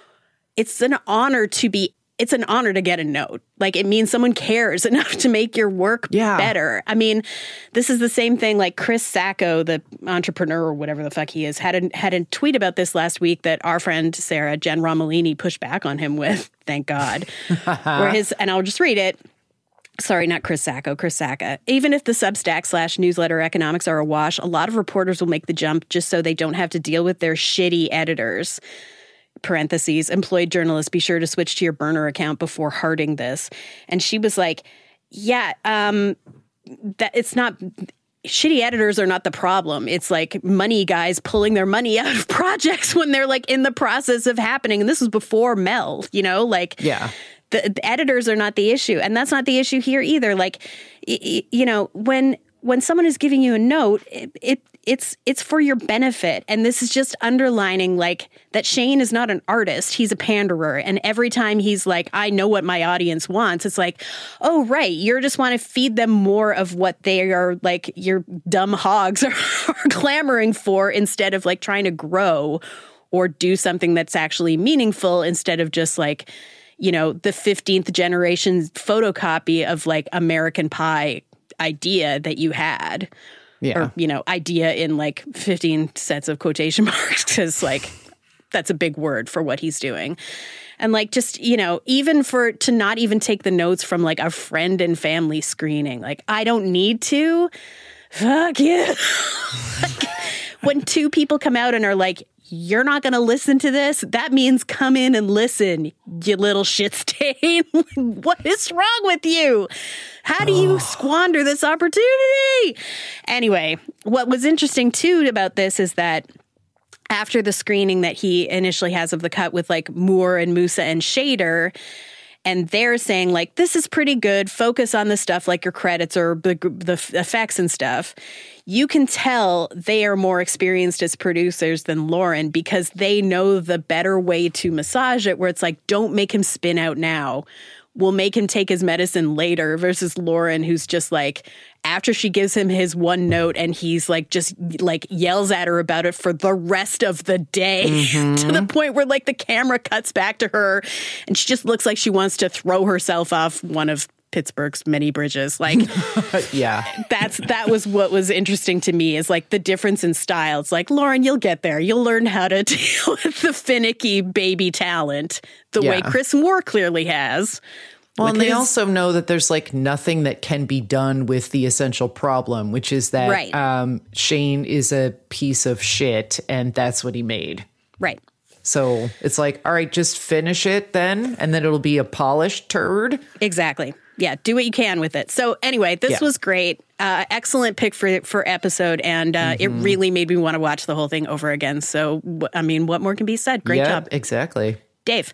It's an honor to be, it's an honor to get a note. Like it means someone cares enough to make your work yeah. better. I mean, this is the same thing like Chris Sacco, the entrepreneur or whatever the fuck he is, had a, had a tweet about this last week that our friend Sarah, Jen Romolini, pushed back on him with, thank God. Where his, and I'll just read it. Sorry, not Chris Sacco, Chris Sacca. Even if the Substack slash newsletter economics are a wash, a lot of reporters will make the jump just so they don't have to deal with their shitty editors. Parentheses, employed journalists, be sure to switch to your burner account before hearting this. And she was like, yeah, um, that it's not... Shitty editors are not the problem. It's like money guys pulling their money out of projects when they're like in the process of happening. And this was before Mel, you know, like... Yeah. The, the editors are not the issue. And that's not the issue here either. Like, y- you know, when when someone is giving you a note, it, it it's it's for your benefit. And this is just underlining like that Shane is not an artist. He's a panderer. And every time he's like, I know what my audience wants. It's like, oh, right. You just want to feed them more of what they are like your dumb hogs are, are clamoring for instead of like trying to grow or do something that's actually meaningful instead of just like, you know, the fifteenth generation photocopy of like American Pie idea that you had. Yeah. Or, you know, idea in like fifteen sets of quotation marks because like that's a big word for what he's doing. And like just, you know, even for to not even take the notes from like a friend and family screening, like I don't need to. Fuck you. Like, when two people come out and are like, you're not going to listen to this, that means come in and listen, you little shit stain. What is wrong with you? How do you squander this opportunity? Anyway, what was interesting too about this is that after the screening that he initially has of the cut with like Moore and Musa and Shader, and they're saying like, this is pretty good, focus on the stuff like your credits or the, the effects and stuff. You can tell they are more experienced as producers than Lauren because they know the better way to massage it, where it's like, don't make him spin out now. We'll make him take his medicine later, versus Lauren, who's just like, after she gives him his one note and he's like, just like yells at her about it for the rest of the day mm-hmm. to the point where like the camera cuts back to her and she just looks like she wants to throw herself off one of Pittsburgh's many bridges. Like, yeah, that's, that was what was interesting to me, is like the difference in style. It's like, Lauren, you'll get there. You'll learn how to deal with the finicky baby talent the yeah. way Chris Moore clearly has. Well, and they his, also know that there's like nothing that can be done with the essential problem, which is that right. um, Shane is a piece of shit and that's what he made. Right. So it's like, all right, just finish it then, and then it'll be a polished turd. Exactly. Yeah, do what you can with it. So anyway, this yeah. was great. Uh, excellent pick for for episode, and uh, mm-hmm. it really made me want to watch the whole thing over again. So, I mean, what more can be said? Great yep, job. Exactly. Dave.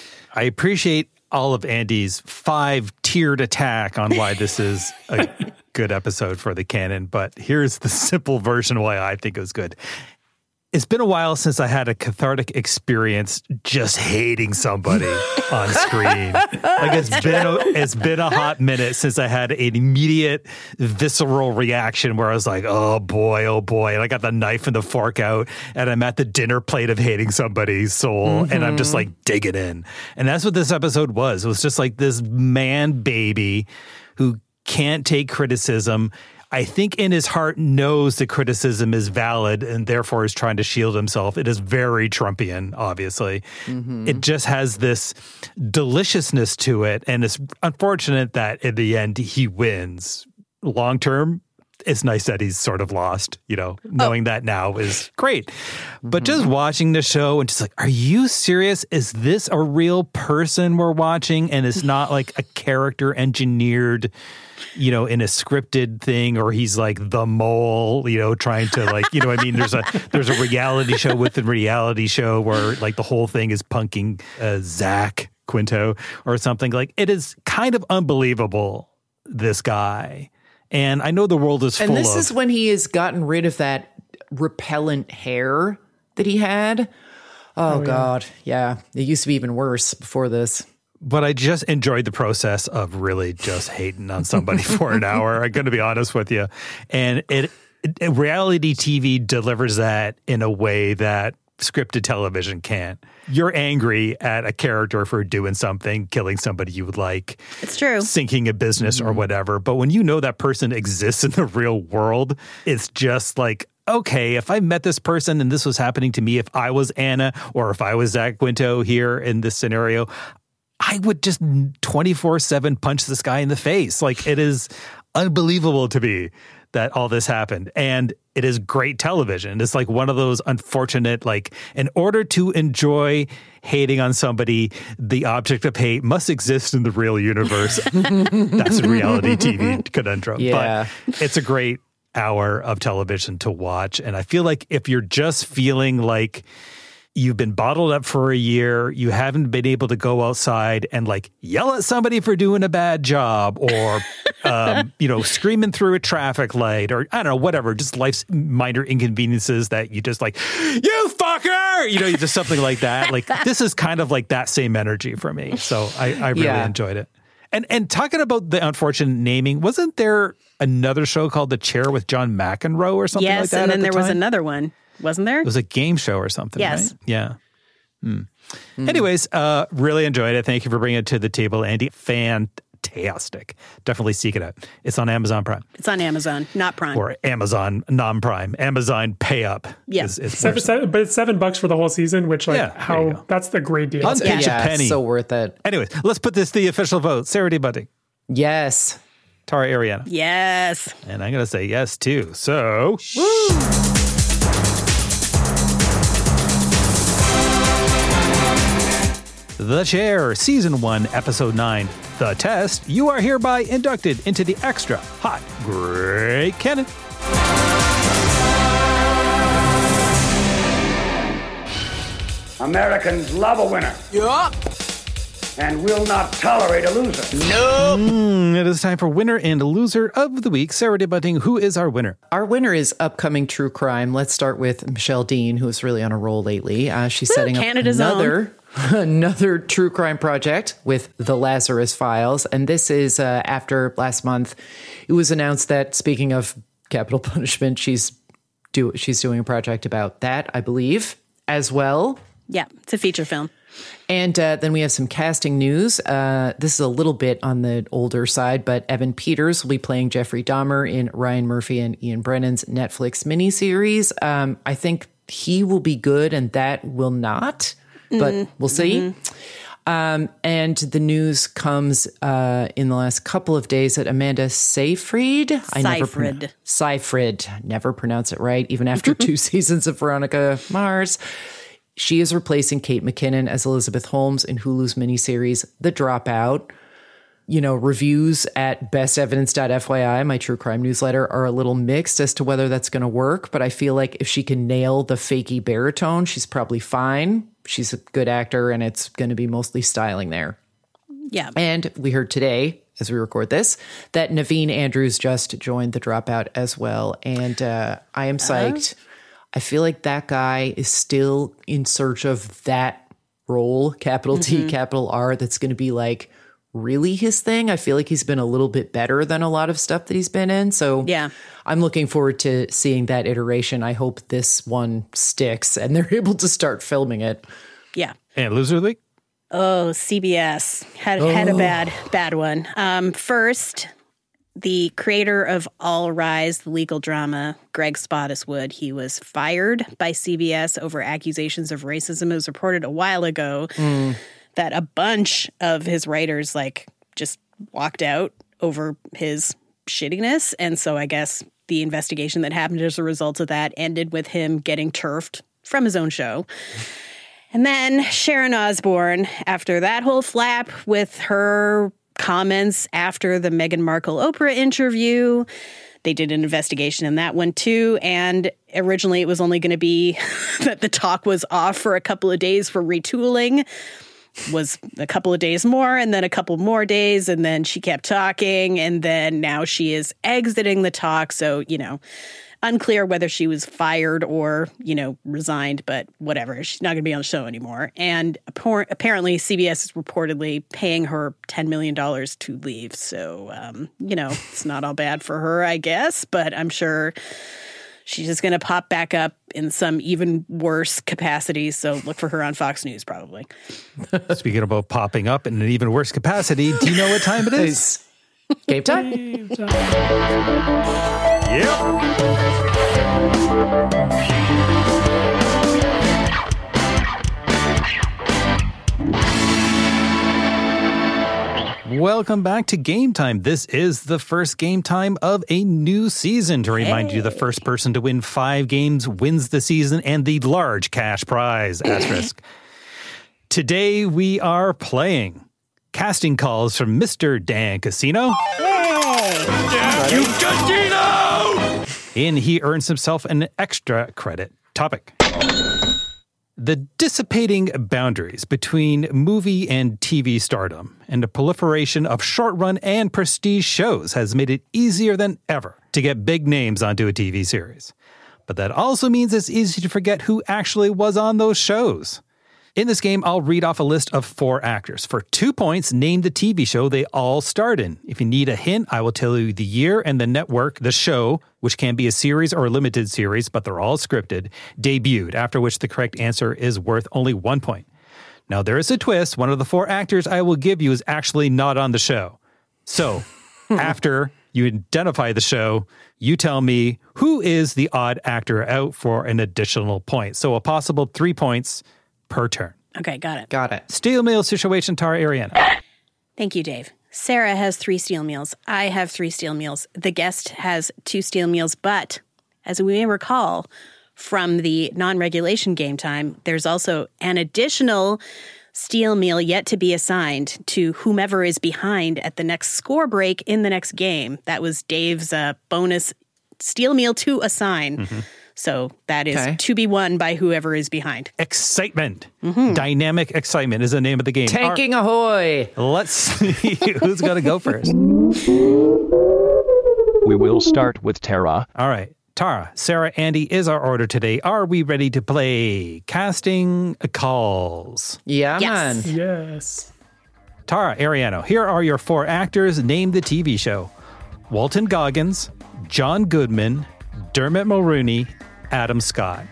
I appreciate all of Andy's five-tiered attack on why this is a good episode for the canon, but here's the simple version why I think it was good. It's been a while since I had a cathartic experience just hating somebody on screen. Like it's been a, it's been a hot minute since I had an immediate visceral reaction where I was like, oh boy, oh boy. And I got the knife and the fork out and I'm at the dinner plate of hating somebody's soul mm-hmm. and I'm just like digging in. And that's what this episode was. It was just like this man baby who can't take criticism. I think in his heart knows the criticism is valid and therefore is trying to shield himself. It is very Trumpian, obviously. Mm-hmm. It just has this deliciousness to it. And it's unfortunate that in the end he wins. Long term, it's nice that he's sort of lost, you know, knowing oh. that now is great. But mm-hmm. just watching the show and just like, are you serious? Is this a real person we're watching? And it's not like a character engineered, you know, in a scripted thing, or he's like the mole, you know, trying to like, you know what I mean? There's a there's a reality show within reality show where like the whole thing is punking uh, Zach Quinto or something. Like it is kind of unbelievable, this guy. And I know the world is full of... And this of, is when he has gotten rid of that repellent hair that he had. Oh, oh God. Yeah. yeah. It used to be even worse before this. But I just enjoyed the process of really just hating on somebody for an hour. I'm going to be honest with you. And it, it reality T V delivers that in a way that scripted television can't. You're angry at a character for doing something, killing somebody you would like. It's true. Sinking a business mm-hmm. or whatever. But when you know that person exists in the real world, it's just like, okay, if I met this person and this was happening to me, if I was Anna or if I was Zach Quinto here in this scenario, I would just twenty-four seven punch this guy in the face. Like, it is unbelievable to me that all this happened. And it is great television. It's like one of those unfortunate, like, in order to enjoy hating on somebody, the object of hate must exist in the real universe. That's a reality T V conundrum. Yeah. But it's a great hour of television to watch. And I feel like if you're just feeling like you've been bottled up for a year, you haven't been able to go outside and like yell at somebody for doing a bad job or, um, you know, screaming through a traffic light or I don't know, whatever, just life's minor inconveniences that you just like, you fucker, you know, just something like that. Like this is kind of like that same energy for me. So I, I really yeah. enjoyed it. And and talking about the unfortunate naming, wasn't there another show called The Chair with John McEnroe or something yes, like that? Yes, and then the there time? was another one. Wasn't there? It was a game show or something, yes. right? Yeah. Hmm. Mm. Anyways, uh, really enjoyed it. Thank you for bringing it to the table, Andy. Fantastic. Definitely seek it out. It's on Amazon Prime. It's on Amazon, not Prime. Or Amazon non-Prime. Amazon pay up. Yeah. Is, is seven, seven, but it's seven bucks for the whole season, which like yeah, how that's the great deal. I'll pinch yeah, a penny. So worth it. Anyways, let's put this to the official vote. Sarah D. Bunting. Yes. Tara Ariana. Yes. And I'm going to say yes too. So, woo! The Chair, Season one, Episode nine, The Test. You are hereby inducted into the extra hot great canon. Americans love a winner. Yup. And will not tolerate a loser. Nope. Mm, it is time for winner and loser of the week. Sarah D. Bunting, who is our winner? Our winner is upcoming true crime. Let's start with Michelle Dean, who is really on a roll lately. Uh, she's Woo, setting Canada's up another... own. Another true crime project with The Lazarus Files. And this is uh, after last month, it was announced that, speaking of capital punishment, she's do she's doing a project about that, I believe, as well. Yeah, it's a feature film. And uh, then we have some casting news. Uh, this is a little bit on the older side, but Evan Peters will be playing Jeffrey Dahmer in Ryan Murphy and Ian Brennan's Netflix miniseries. Um, I think he will be good and that will not. But mm-hmm. we'll see. Mm-hmm. Um, and the news comes uh, in the last couple of days that Amanda Seyfried, I never Seyfried. Seyfried, never pronounce it right, even after two seasons of Veronica Mars. She is replacing Kate McKinnon as Elizabeth Holmes in Hulu's miniseries The Dropout. You know, reviews at best evidence dot f y i, my true crime newsletter, are a little mixed as to whether that's going to work. But I feel like if she can nail the fakey baritone, she's probably fine. She's a good actor, and it's going to be mostly styling there. Yeah. And we heard today, as we record this, that Naveen Andrews just joined The Dropout as well. And uh, I am psyched. I feel like that guy is still in search of that role, capital Mm-hmm. T, capital R, that's going to be like really his thing. I feel like he's been a little bit better than a lot of stuff that he's been in. So Yeah. I'm looking forward to seeing that iteration. I hope this one sticks and they're able to start filming it. Yeah. And loser of the week? Oh, C B S had had a bad bad one. Um, first, the creator of All Rise, the legal drama, Greg Spottiswoode, he was fired by C B S over accusations of racism. It was reported a while ago that a bunch of his writers like just walked out over his shittiness, and so I guess the investigation that happened as a result of that ended with him getting turfed from his own show. And then Sharon Osbourne, after that whole flap with her comments after the Meghan Markle Oprah interview, they did an investigation in that one too. And originally it was only going to be that the talk was off for a couple of days for retooling. Was a couple of days more and then a couple more days. And then she kept talking. And then now she is exiting the talk. So, you know, unclear whether she was fired or, you know, resigned, but whatever. She's not going to be on the show anymore. And apparently C B S is reportedly paying her ten million dollars to leave. So, um, you know, it's not all bad for her, I guess, but I'm sure she's just going to pop back up in some even worse capacity. So look for her on Fox News, probably. Speaking about popping up in an even worse capacity, do you know what time it is? Game time? Game time. Welcome back to Game Time. This is the first Game Time of a new season. To remind Hey. you, the first person to win five games wins the season and the large cash prize, asterisk. Today we are playing casting calls from Mister Dan Casino. You Casino! And he earns himself an extra credit topic. The dissipating boundaries between movie and T V stardom and the proliferation of short-run and prestige shows has made it easier than ever to get big names onto a T V series. But that also means it's easy to forget who actually was on those shows. In this game, I'll read off a list of four actors. For two points, name the T V show they all starred in. If you need a hint, I will tell you the year and the network the show, which can be a series or a limited series, but they're all scripted, debuted, after which the correct answer is worth only one point. Now, there is a twist. One of the four actors I will give you is actually not on the show. So, after you identify the show, you tell me who is the odd actor out for an additional point. So, a possible three points per turn. Okay, got it. Got it. Steel Mail situation, Tara Ariana. Thank you, Dave. Sarah has three steel meals. I have three steel meals. The guest has two steel meals, but as we may recall from the non-regulation game time, there's also an additional steel meal yet to be assigned to whomever is behind at the next score break in the next game. That was Dave's uh, bonus steel meal to assign. Mm-hmm. So that is Okay. to be won by whoever is behind. Excitement. Dynamic excitement is the name of the game. Tanking ahoy! All right, let's see who's going to go first. We will start with Tara. All right. Tara, Sarah, Andy is our order today. Are we ready to play casting calls? Yeah, Yes. man. Yes. Tara, Ariano, here are your four actors. Name the T V show. Walton Goggins, John Goodman, Dermot Mulroney, Adam Scott.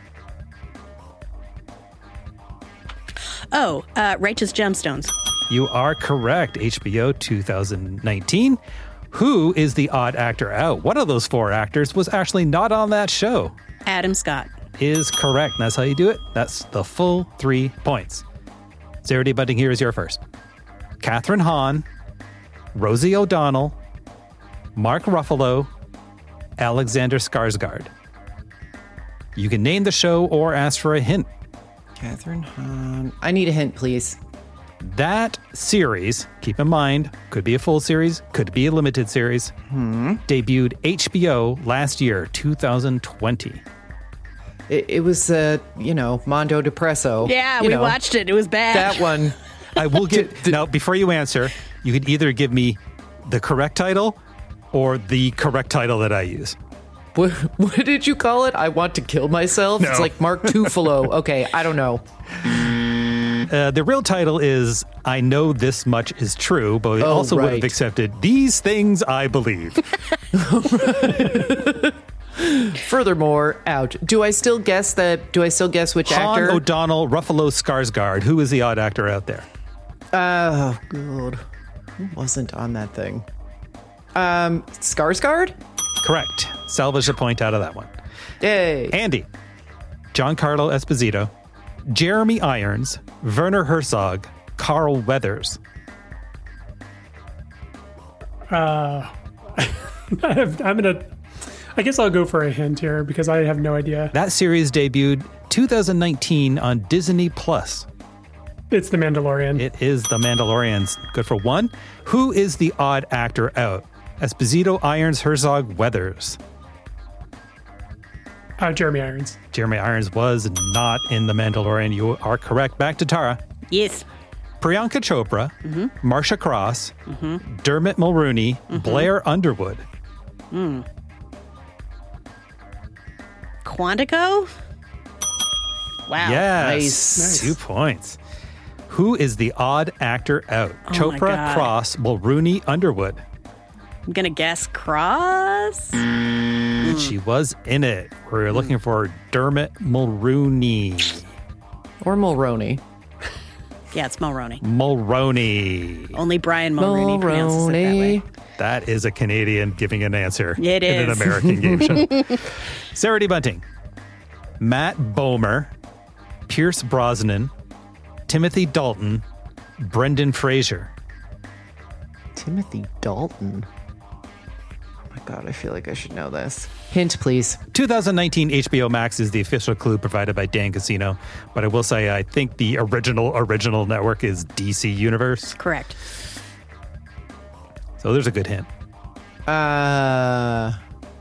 Oh, uh, Righteous Gemstones. You are correct. H B O two thousand nineteen. Who is the odd actor out? One of those four actors was actually not on that show. Adam Scott. Is correct. That's how you do it. That's the full three points. Sarah D. Bunting here is your first. Catherine Hahn, Rosie O'Donnell, Mark Ruffalo, Alexander Skarsgård. You can name the show or ask for a hint. Catherine Hahn. I need a hint, please. That series, keep in mind, could be a full series, could be a limited series, Hmm. debuted H B O last year, two thousand twenty. It, it was, uh, you know, Mondo Depresso. Yeah, You we know, watched it. It was bad. that one. I will give, now, before you answer, you could either give me the correct title or the correct title that I use. What, what did you call it? I want to kill myself? No. It's like Mark Tuffalo. Okay, I don't know. Uh, the real title is I Know This Much Is True, but we Oh, also would right. have accepted These Things I Believe. Furthermore, ouch. Do I still guess that? Do I still guess which Han actor? O'Donnell, Ruffalo Skarsgård. Who is the odd actor out there? Oh, God. Who wasn't on that thing? Um, Skarsgård? Correct. Salvage a point out of that one. Yay. Andy, Giancarlo Esposito, Jeremy Irons, Werner Herzog, Carl Weathers. Uh, I'm gonna. I guess I'll go for a hint here because I have no idea. That series debuted two thousand nineteen on Disney Plus. It's The Mandalorian. It is The Mandalorians. Good for one. Who is the odd actor out? Esposito, Irons, Herzog, Weathers. Uh, Jeremy Irons. Jeremy Irons was not in The Mandalorian. You are correct. Back to Tara. Yes. Priyanka Chopra, Mm-hmm. Marsha Cross, Mm-hmm. Dermot Mulrooney, Mm-hmm. Blair Underwood. Mm. Quantico? Wow. Yes. Nice. Two points. Who is the odd actor out? Oh my Chopra, God. Cross, Mulrooney, Underwood. I'm going to guess Cross. She was in it. We're looking for Dermot Mulrooney. Or Mulroney. Yeah, it's Mulroney. Mulroney. Only Brian Mulroney pronounces it that way. That is a Canadian giving an answer It in an is. American game show. Sarah D. Bunting, Matt Bomer, Pierce Brosnan, Timothy Dalton, Brendan Fraser. Timothy Dalton. Oh my God, I feel like I should know this. Hint, please. twenty nineteen H B O Max is the official clue provided by Dan Casino, but I will say I think the original original network is D C Universe. Correct. So there's a good hint. Uh,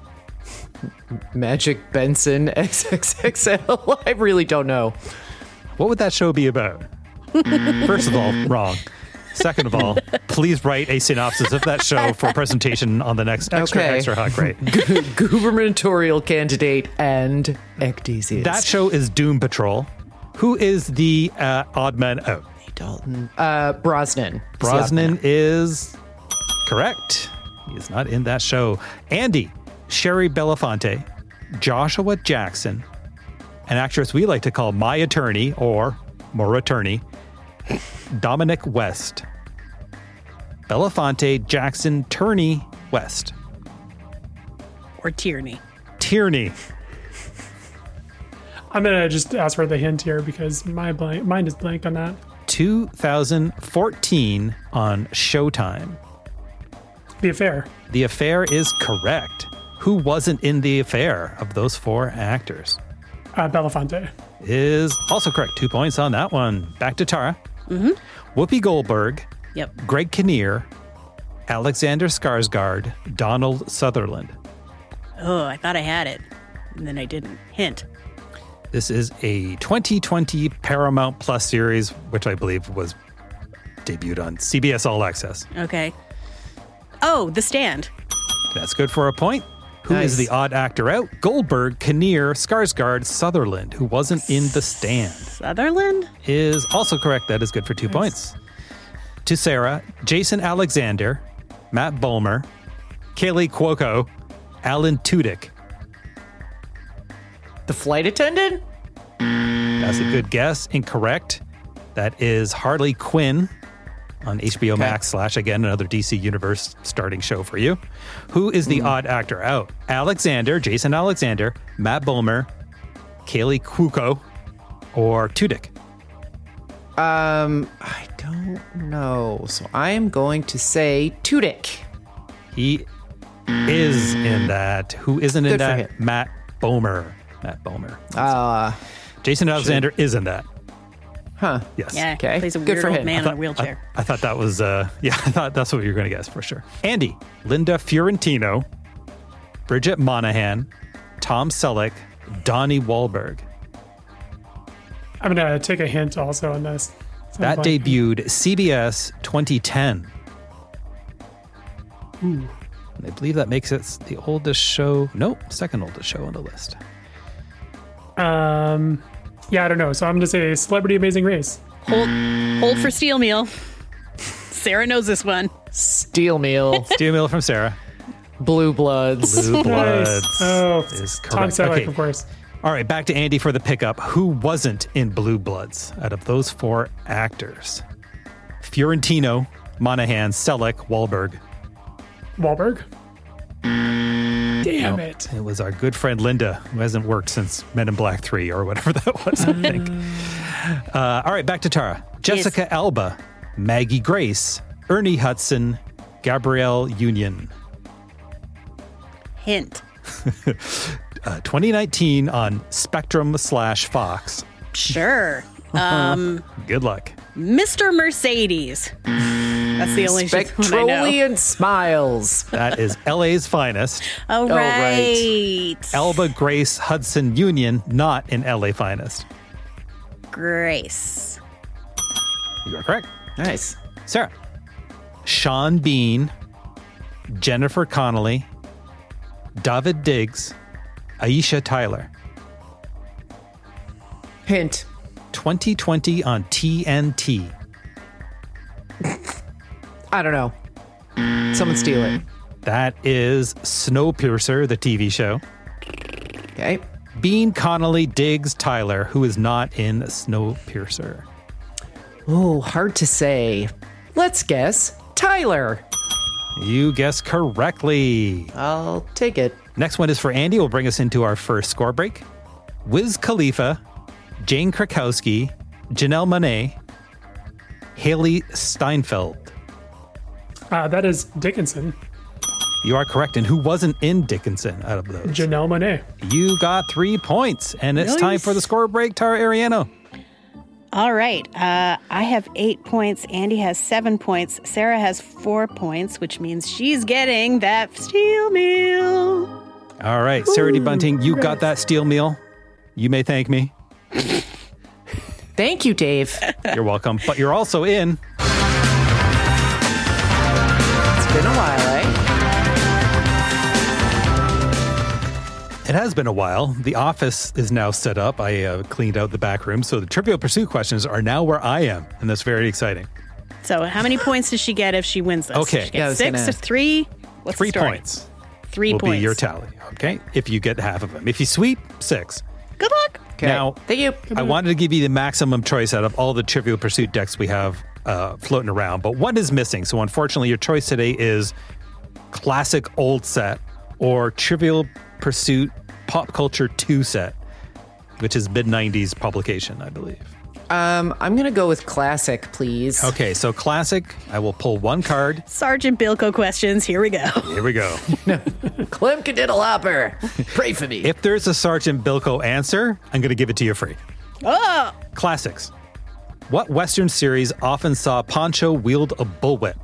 Magic Benson X X X L. I really don't know. What would that show be about? First of all, wrong. Second of all, please write a synopsis of that show for presentation on the next Extra Okay. Extra Hot Grade. Gubernatorial candidate and Ecdesius. That show is Doom Patrol. Who is the uh, odd man out? Dalton. Uh, Brosnan. Brosnan is correct. He is not in that show. Andy, Sherry Belafonte, Joshua Jackson, an actress we like to call My Attorney or More Attorney, Dominic West. Belafonte, Jackson, Turney, West. Or Tierney. Tierney. I'm gonna just ask for the hint here because my blank, mind is blank on that. two thousand fourteen on Showtime. The Affair. The Affair is correct. Who wasn't in The Affair of those four actors? Uh, Belafonte. Is also correct. Two points on that one. Back to Tara. Mm-hmm. Whoopi Goldberg, Yep. Greg Kinnear, Alexander Skarsgård, Donald Sutherland. Oh, I thought I had it. And then I didn't. Hint. This is a twenty twenty Paramount Plus series, which I believe was debuted on C B S All Access. Okay. Oh, The Stand. That's good for a point. Who is Nice. the odd actor out? Goldberg, Kinnear, Skarsgård, Sutherland, who wasn't in The Stand. Sutherland? Is also correct. That is good for two points. To Sarah, Jason Alexander, Matt Bomer, Kaylee Cuoco, Alan Tudyk. The flight attendant? That's a good guess. Incorrect. That is Harley Quinn on H B O Okay. Max slash, again, another D C Universe starting show for you. Who is the odd actor out? Alexander, Jason Alexander, Matt Bomer, Kaylee Cuoco, or Tudyk? Um, I don't know. So I am going to say Tudyk. He is in that. Who isn't in Good for that? him. Matt Bomer. Matt Bomer. Uh, Jason Alexander is in that. huh. Yes. Yeah. Okay. Plays a Good weird for old him. man I in thought, a wheelchair. I, I thought that was, uh, yeah, I thought that's what you were going to guess for sure. Andy, Linda Fiorentino, Bridget Monahan, Tom Selleck, Donnie Wahlberg. I'm gonna take a hint also on this. So That I'm blank. debuted C B S twenty ten. Ooh. I believe that makes it the oldest show. Nope, second oldest show on the list. Um, yeah, I don't know. So I'm going to say Celebrity Amazing Race. Hold, hold for Steel Meal. Sarah knows this one. Steel Meal. Steel Meal from Sarah. Blue Bloods. Blue Bloods. Nice. Oh, is Tom correct. Selleck, Okay. of course. All right, back to Andy for the pickup. Who wasn't in Blue Bloods out of those four actors? Fiorentino, Monahan, Selleck, Wahlberg. Wahlberg? Damn No, it. It was our good friend Linda, who hasn't worked since Men in Black three or whatever that was, I think. Uh, all right, back to Tara. Jessica Yes. Alba, Maggie Grace, Ernie Hudson, Gabrielle Union. Hint. Uh, twenty nineteen on Spectrum slash Fox. Sure. Um, Good luck. Mister Mercedes. That's the only one I know. Spectrolian Smiles. That is L A's finest. Oh, Oh, right. right. Alba Grace Hudson Union, not in L A finest. Grace. You are correct. Nice. Sarah. Sean Bean, Jennifer Connelly, David Diggs, Aisha Tyler. Hint. twenty twenty on T N T. I don't know. Someone steal it. That is Snowpiercer, the T V show. Okay. Bean, Connolly, Diggs, Tyler, who is not in Snowpiercer. Oh, hard to say. Let's guess. Tyler. You guessed correctly. I'll take it. Next one is for Andy. Will bring us into our first score break. Wiz Khalifa, Jane Krakowski, Janelle Monáe, Haley Steinfeld. Uh, that is Dickinson. You are correct. And who wasn't in Dickinson out of those? Janelle Monáe. You got three points. And it's Nice. time for the score break. Tara Ariano. All right. Uh, I have eight points. Andy has seven points. Sarah has four points, which means she's getting that steel meal. All right. Sarah D. Bunting, you got that steel meal. You may thank me. Thank you, Dave. You're welcome. But you're also in. It's been a while, eh? It has been a while. The office is now set up. I uh, cleaned out the back room. So the Trivial Pursuit questions are now where I am. And that's very exciting. So how many points does she get if she wins this? Okay. She Yeah, I gets was six gonna- or three? What's Three the story? points Three will points. be your tally. Okay. If you get half of them. If you sweep, six. Good luck. Okay. Now, Thank you. I wanted to give you the maximum choice out of all the Trivial Pursuit decks we have uh, floating around, but one is missing. So unfortunately, your choice today is Classic Old Set or Trivial Pursuit Pop Culture two Set, which is mid nineties publication, I believe. Um, I'm going to go with classic, please. Okay, so Classic, I will pull one card. Sergeant Bilko questions. Here we go. Here we go. Clem Cadidalopper. Pray for me. If there's a Sergeant Bilko answer, I'm going to give it to you free. Oh, Classics. What Western series often saw Poncho wield a bullwhip?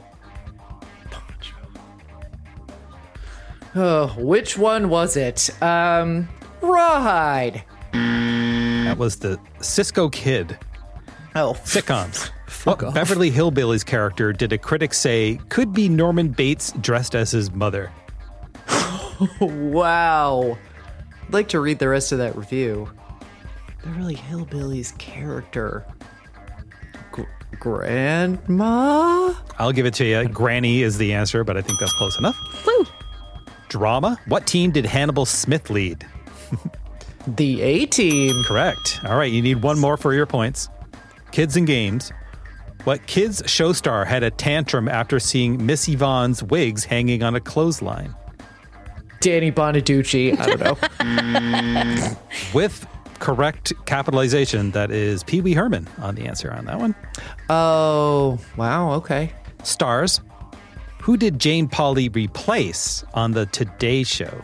Oh, which one was it? Um, Rawhide. That was the Cisco Kid. Oh, Sitcoms. What Beverly Hillbillies character did a critic say could be Norman Bates dressed as his mother? wow. I'd like to read the rest of that review. Beverly Hillbillies character. Gr- Grandma? I'll give it to you. Granny is the answer, but I think that's close enough. woo. Drama. What team did Hannibal Smith lead? The A-Team. Correct. All right, you need one more for your points. Kids and games. What kids show star had a tantrum after seeing Miss Yvonne's wigs hanging on a clothesline? Danny Bonaducci. I don't know. With correct capitalization, that is Pee Wee Herman on the answer on that one. Oh, wow. Okay. Stars. Who did Jane Pauley replace on the Today Show?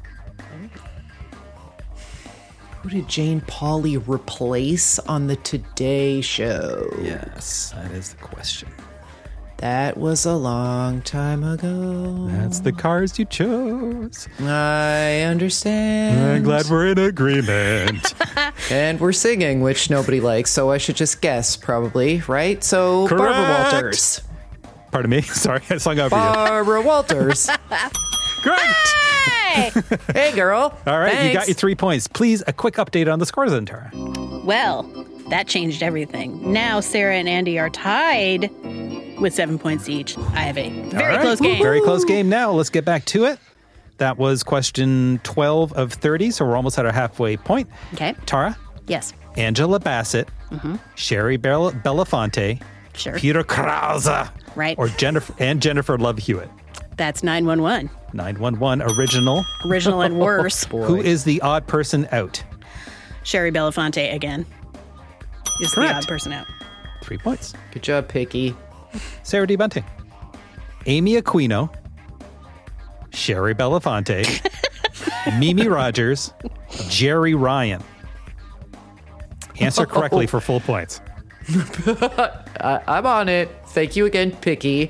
Who did Jane Pauley replace on the Today Show? Yes, that is the question. That was a long time ago. That's the cards you chose. I understand. I'm glad we're in agreement. And we're singing, which nobody likes, so I should just guess, probably, right? So, Barbara Correct. Walters. Pardon me. Sorry, I sung out for you. Barbara Walters. Correct. Hey! Hey, girl. All right, Thanks. you got your three points. Please, a quick update on the scores then, Tara. Well, that changed everything. Now Sarah and Andy are tied with seven points each. I have a very All right. close game. Very close game now. Let's get back to it. That was question twelve of thirty, so we're almost at our halfway point. Okay. Tara, Yes. Angela Bassett, Mm-hmm. Sherry Bell- Belafonte, Sure. Peter Krause, Right. or Jennifer and Jennifer Love Hewitt. That's nine one one. nine one one original. Original and worse. Who is the odd person out? Sherry Belafonte again. Is Correct. the odd person out. Three points. Good job, Picky. Sarah D. Bunting, Amy Aquino, Sherry Belafonte, Mimi Rogers, Jerry Ryan. Answer correctly for full points. I, I'm on it. Thank you again, Picky.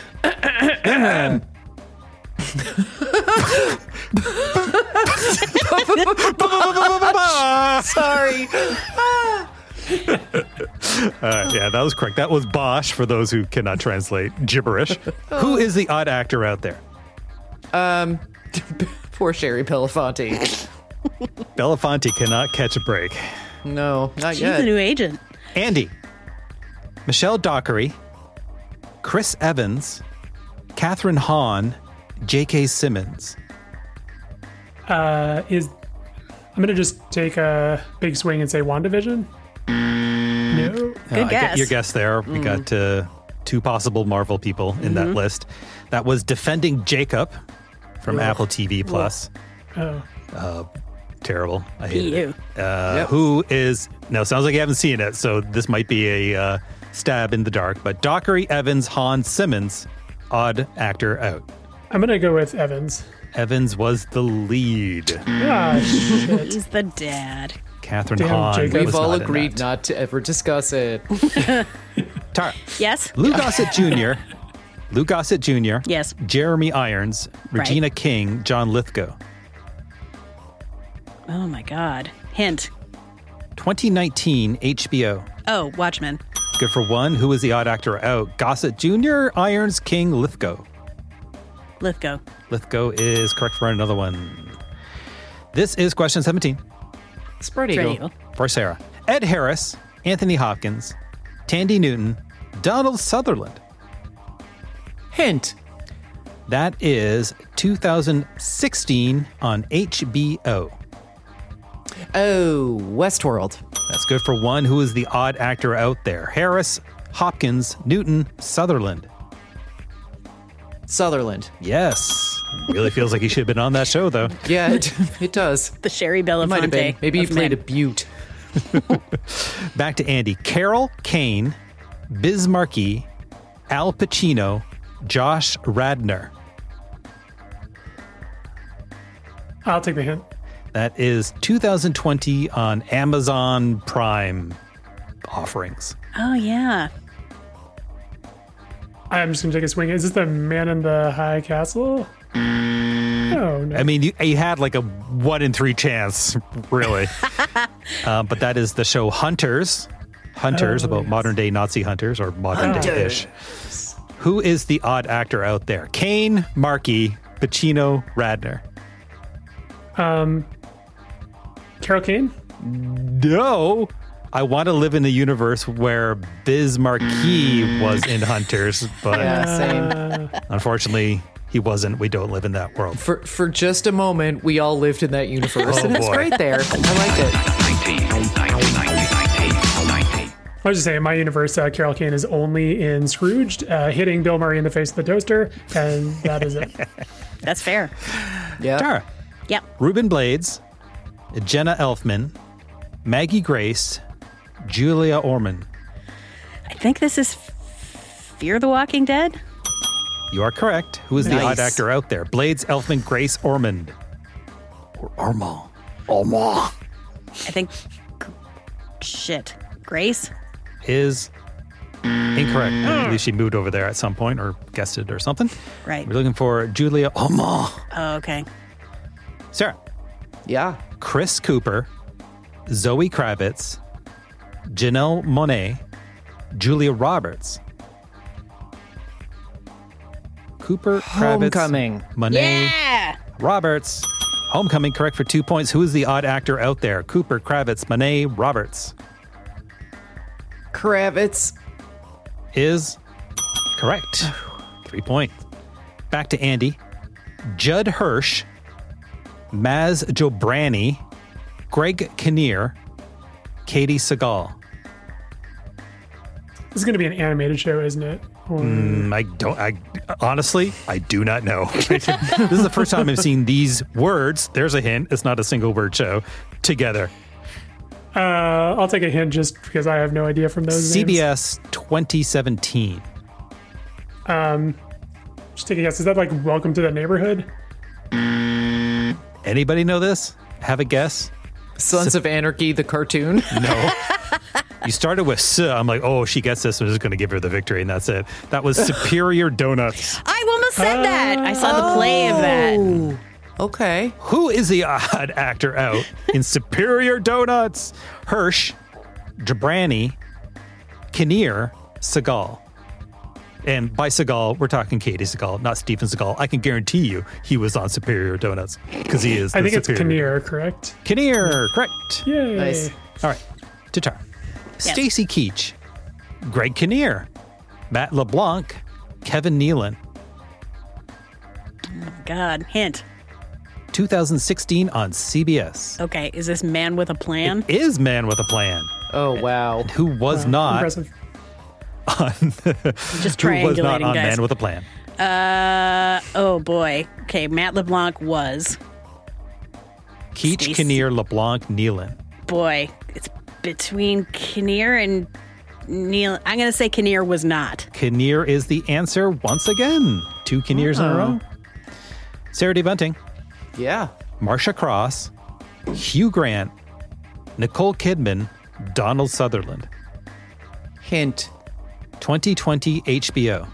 Sorry. Uh, yeah, that was correct. That was Bosch for those who cannot translate gibberish. Who is the odd actor out there? Um, poor Sherry Belafonte. Belafonte cannot catch a break. No, not She's yet. a new agent. Andy, Michelle Dockery, Chris Evans, Catherine Hahn, J K. Simmons. Uh, is I'm going to just take a big swing and say WandaVision. No. Good Uh, I get guess. your guess there. We got uh, two possible Marvel people in that list. That was Defending Jacob from Apple T V Plus. Oh. Uh, terrible. I hate You. it. Uh, Who is, no, sounds like you haven't seen it, so this might be a uh, stab in the dark. But Dockery, Evans, Hahn, Simmons, odd actor out. I'm going to go with Evans. Evans was the lead. Ah, shit. He's the dad. Catherine Damn, Hahn Jacob. was We've all not in agreed that. not to ever discuss it. Tara. Yes? Lou Gossett Junior Lou Gossett Junior Yes. Jeremy Irons, Regina King, John Lithgow. Oh my God. Hint. twenty nineteen H B O. Oh, Watchmen. Good for one. Who is the odd actor out? Gossett Junior, Irons, King, Lithgow. Lithgow. Lithgow is correct for another one. This is question seventeen. Spread Spread eagle. eagle. For Sarah. Ed Harris, Anthony Hopkins, Tandy Newton, Donald Sutherland. Hint. That is two thousand sixteen on H B O. Oh, Westworld. That's good for one. Who is the odd actor out there? Harris, Hopkins, Newton, Sutherland. Sutherland. Yes. Really feels like he should have been on that show, though. Yeah, it, it does. The Sherry Might have Belafonte. been. Maybe he of played men. a Butte. Back to Andy. Carol Kane, Biz Markie, Al Pacino, Josh Radnor. I'll take the hint. That is two thousand twenty on Amazon Prime offerings. Oh, yeah. I'm just going to take a swing. Is this the Man in the High Castle? Oh, no. I mean, you, you had like a one in three chance, really. uh, but that is the show Hunters. Hunters, Oh, about yes. modern day Nazi hunters or modern Hunters. day ish. Who is the odd actor out there? Kane, Markey, Pacino, Radnor. Um, Carol Kane? No. I want to live in a universe where Biz Markie was in Hunters, but Yeah, same. unfortunately, he wasn't. We don't live in that world. For for just a moment, we all lived in that universe, Oh, and it's boy. great there. I liked it. I was just saying, in my universe, uh, Carol Kane is only in Scrooged, uh, hitting Bill Murray in the face with the toaster, and that is it. That's fair. Yeah. Tara. Yep. Ruben Blades, Jenna Elfman, Maggie Grace, Julia Ormond. I think this is Fear the Walking Dead. You are correct. Who is the Nice. odd actor out there? Blades, Elfman, Grace, Ormond. Or Ormond. Ormond. I think. Shit. Grace? Is incorrect. At least she moved over there at some point or guessed it or something. Right. We're looking for Julia Ormond. Oh, okay. Sarah. Yeah. Chris Cooper, Zoe Kravitz, Janelle Monáe, Julia Roberts. Cooper, Homecoming. Kravitz, Monet, Yeah. Roberts. Homecoming, correct for two points. Who is the odd actor out there? Cooper, Kravitz, Monet, Roberts. Kravitz. Is correct. Three points. Back to Andy. Judd Hirsch, Maz Jobrani, Greg Kinnear, Katie Sagal. This is going to be an animated show, isn't it? Or... Mm, I don't. I honestly, I do not know. This is the first time I've seen these words. There's a hint. It's not a single word show. Together. Uh, I'll take a hint just because I have no idea from those C B S names. twenty seventeen. Um, just take a guess. Is that like Welcome to the Neighborhood? Anybody know this? Have a guess? Sons S- of Anarchy, the cartoon? No. You started with S. I'm like, oh, she gets this. I'm just going to give her the victory, and that's it. That was Superior Donuts. I almost said uh, that. I saw the play of that. Okay. Who is the odd actor out in Superior Donuts? Hirsch, Jobrani, Kinnear, Seagal. And by Seagal, we're talking Katie Seagal, not Steven Seagal. I can guarantee you he was on Superior Donuts because he is. I think Superior. it's Kinnear, correct? Kinnear, correct. Yay. Nice. All right. Tatar. Yes. Stacy Keach, Greg Kinnear, Matt LeBlanc, Kevin Nealon. Oh, God. Hint. twenty sixteen on C B S. Okay. Is this Man with a Plan? It is Man with a Plan. Oh, wow. Who was Wow, not impressive. on Just who was not triangulating, on guys. Man with a Plan. Uh, oh, boy. Okay. Matt LeBlanc was. Keach, Stacey. Kinnear, LeBlanc, Nealon. Boy. It's between Kinnear and Neil. I'm going to say Kinnear was not. Kinnear is the answer once again. Two Kinnears Oh. in a row. Sarah D. Bunting, Yeah. Marsha Cross, Hugh Grant, Nicole Kidman, Donald Sutherland. Hint. twenty twenty H B O.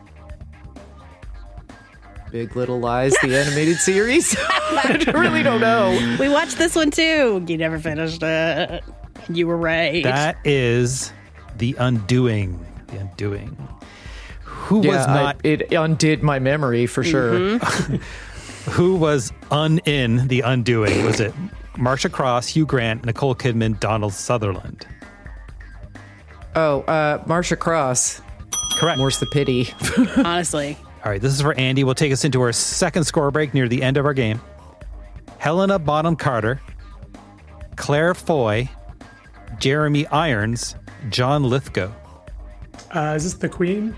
Big Little Lies, the animated series. I really don't know. We watched this one too. You never finished it. You were right. That is The Undoing. The Undoing. Who Yeah, was not I, it undid my memory for sure. Mm-hmm. who was un in The Undoing? Was it Marsha Cross, Hugh Grant, Nicole Kidman, Donald Sutherland? Oh, uh, Marsha Cross. Correct. More's the pity. Honestly. All right, this is for Andy. We'll take us into our second score break near the end of our game. Helena Bonham Carter, Claire Foy, Jeremy Irons, John Lithgow. Uh, is this The Queen?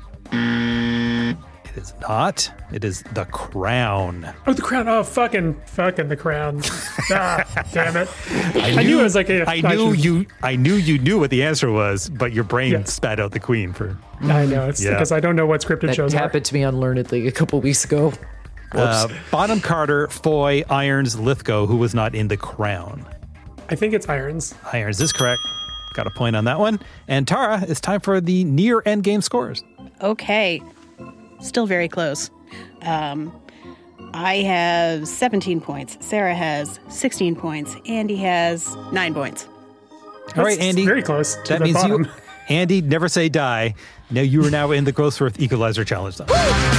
It is not. It is The Crown. Oh, The Crown. Oh, fucking, fucking The Crown. Ah, damn it. I, I knew it was like a. I knew should- you. I knew you knew what the answer was, but your brain Yeah. spat out The Queen for. I know. It's Yeah. because I don't know what scripted That shows are. happened to me unlearnedly a couple weeks ago. Uh, Bonham Carter, Foy, Irons, Lithgow, who was not in The Crown. I think it's Irons. Irons is correct. Got a point on that one. And Tara, it's time for the near end game scores. Okay. Still very close. Um, I have seventeen points. Sarah has sixteen points. Andy has nine points. All right, That's Andy. very close to That the means bottom. you, Andy, never say die. Now you are now in the Grossworth Equalizer Challenge. Though.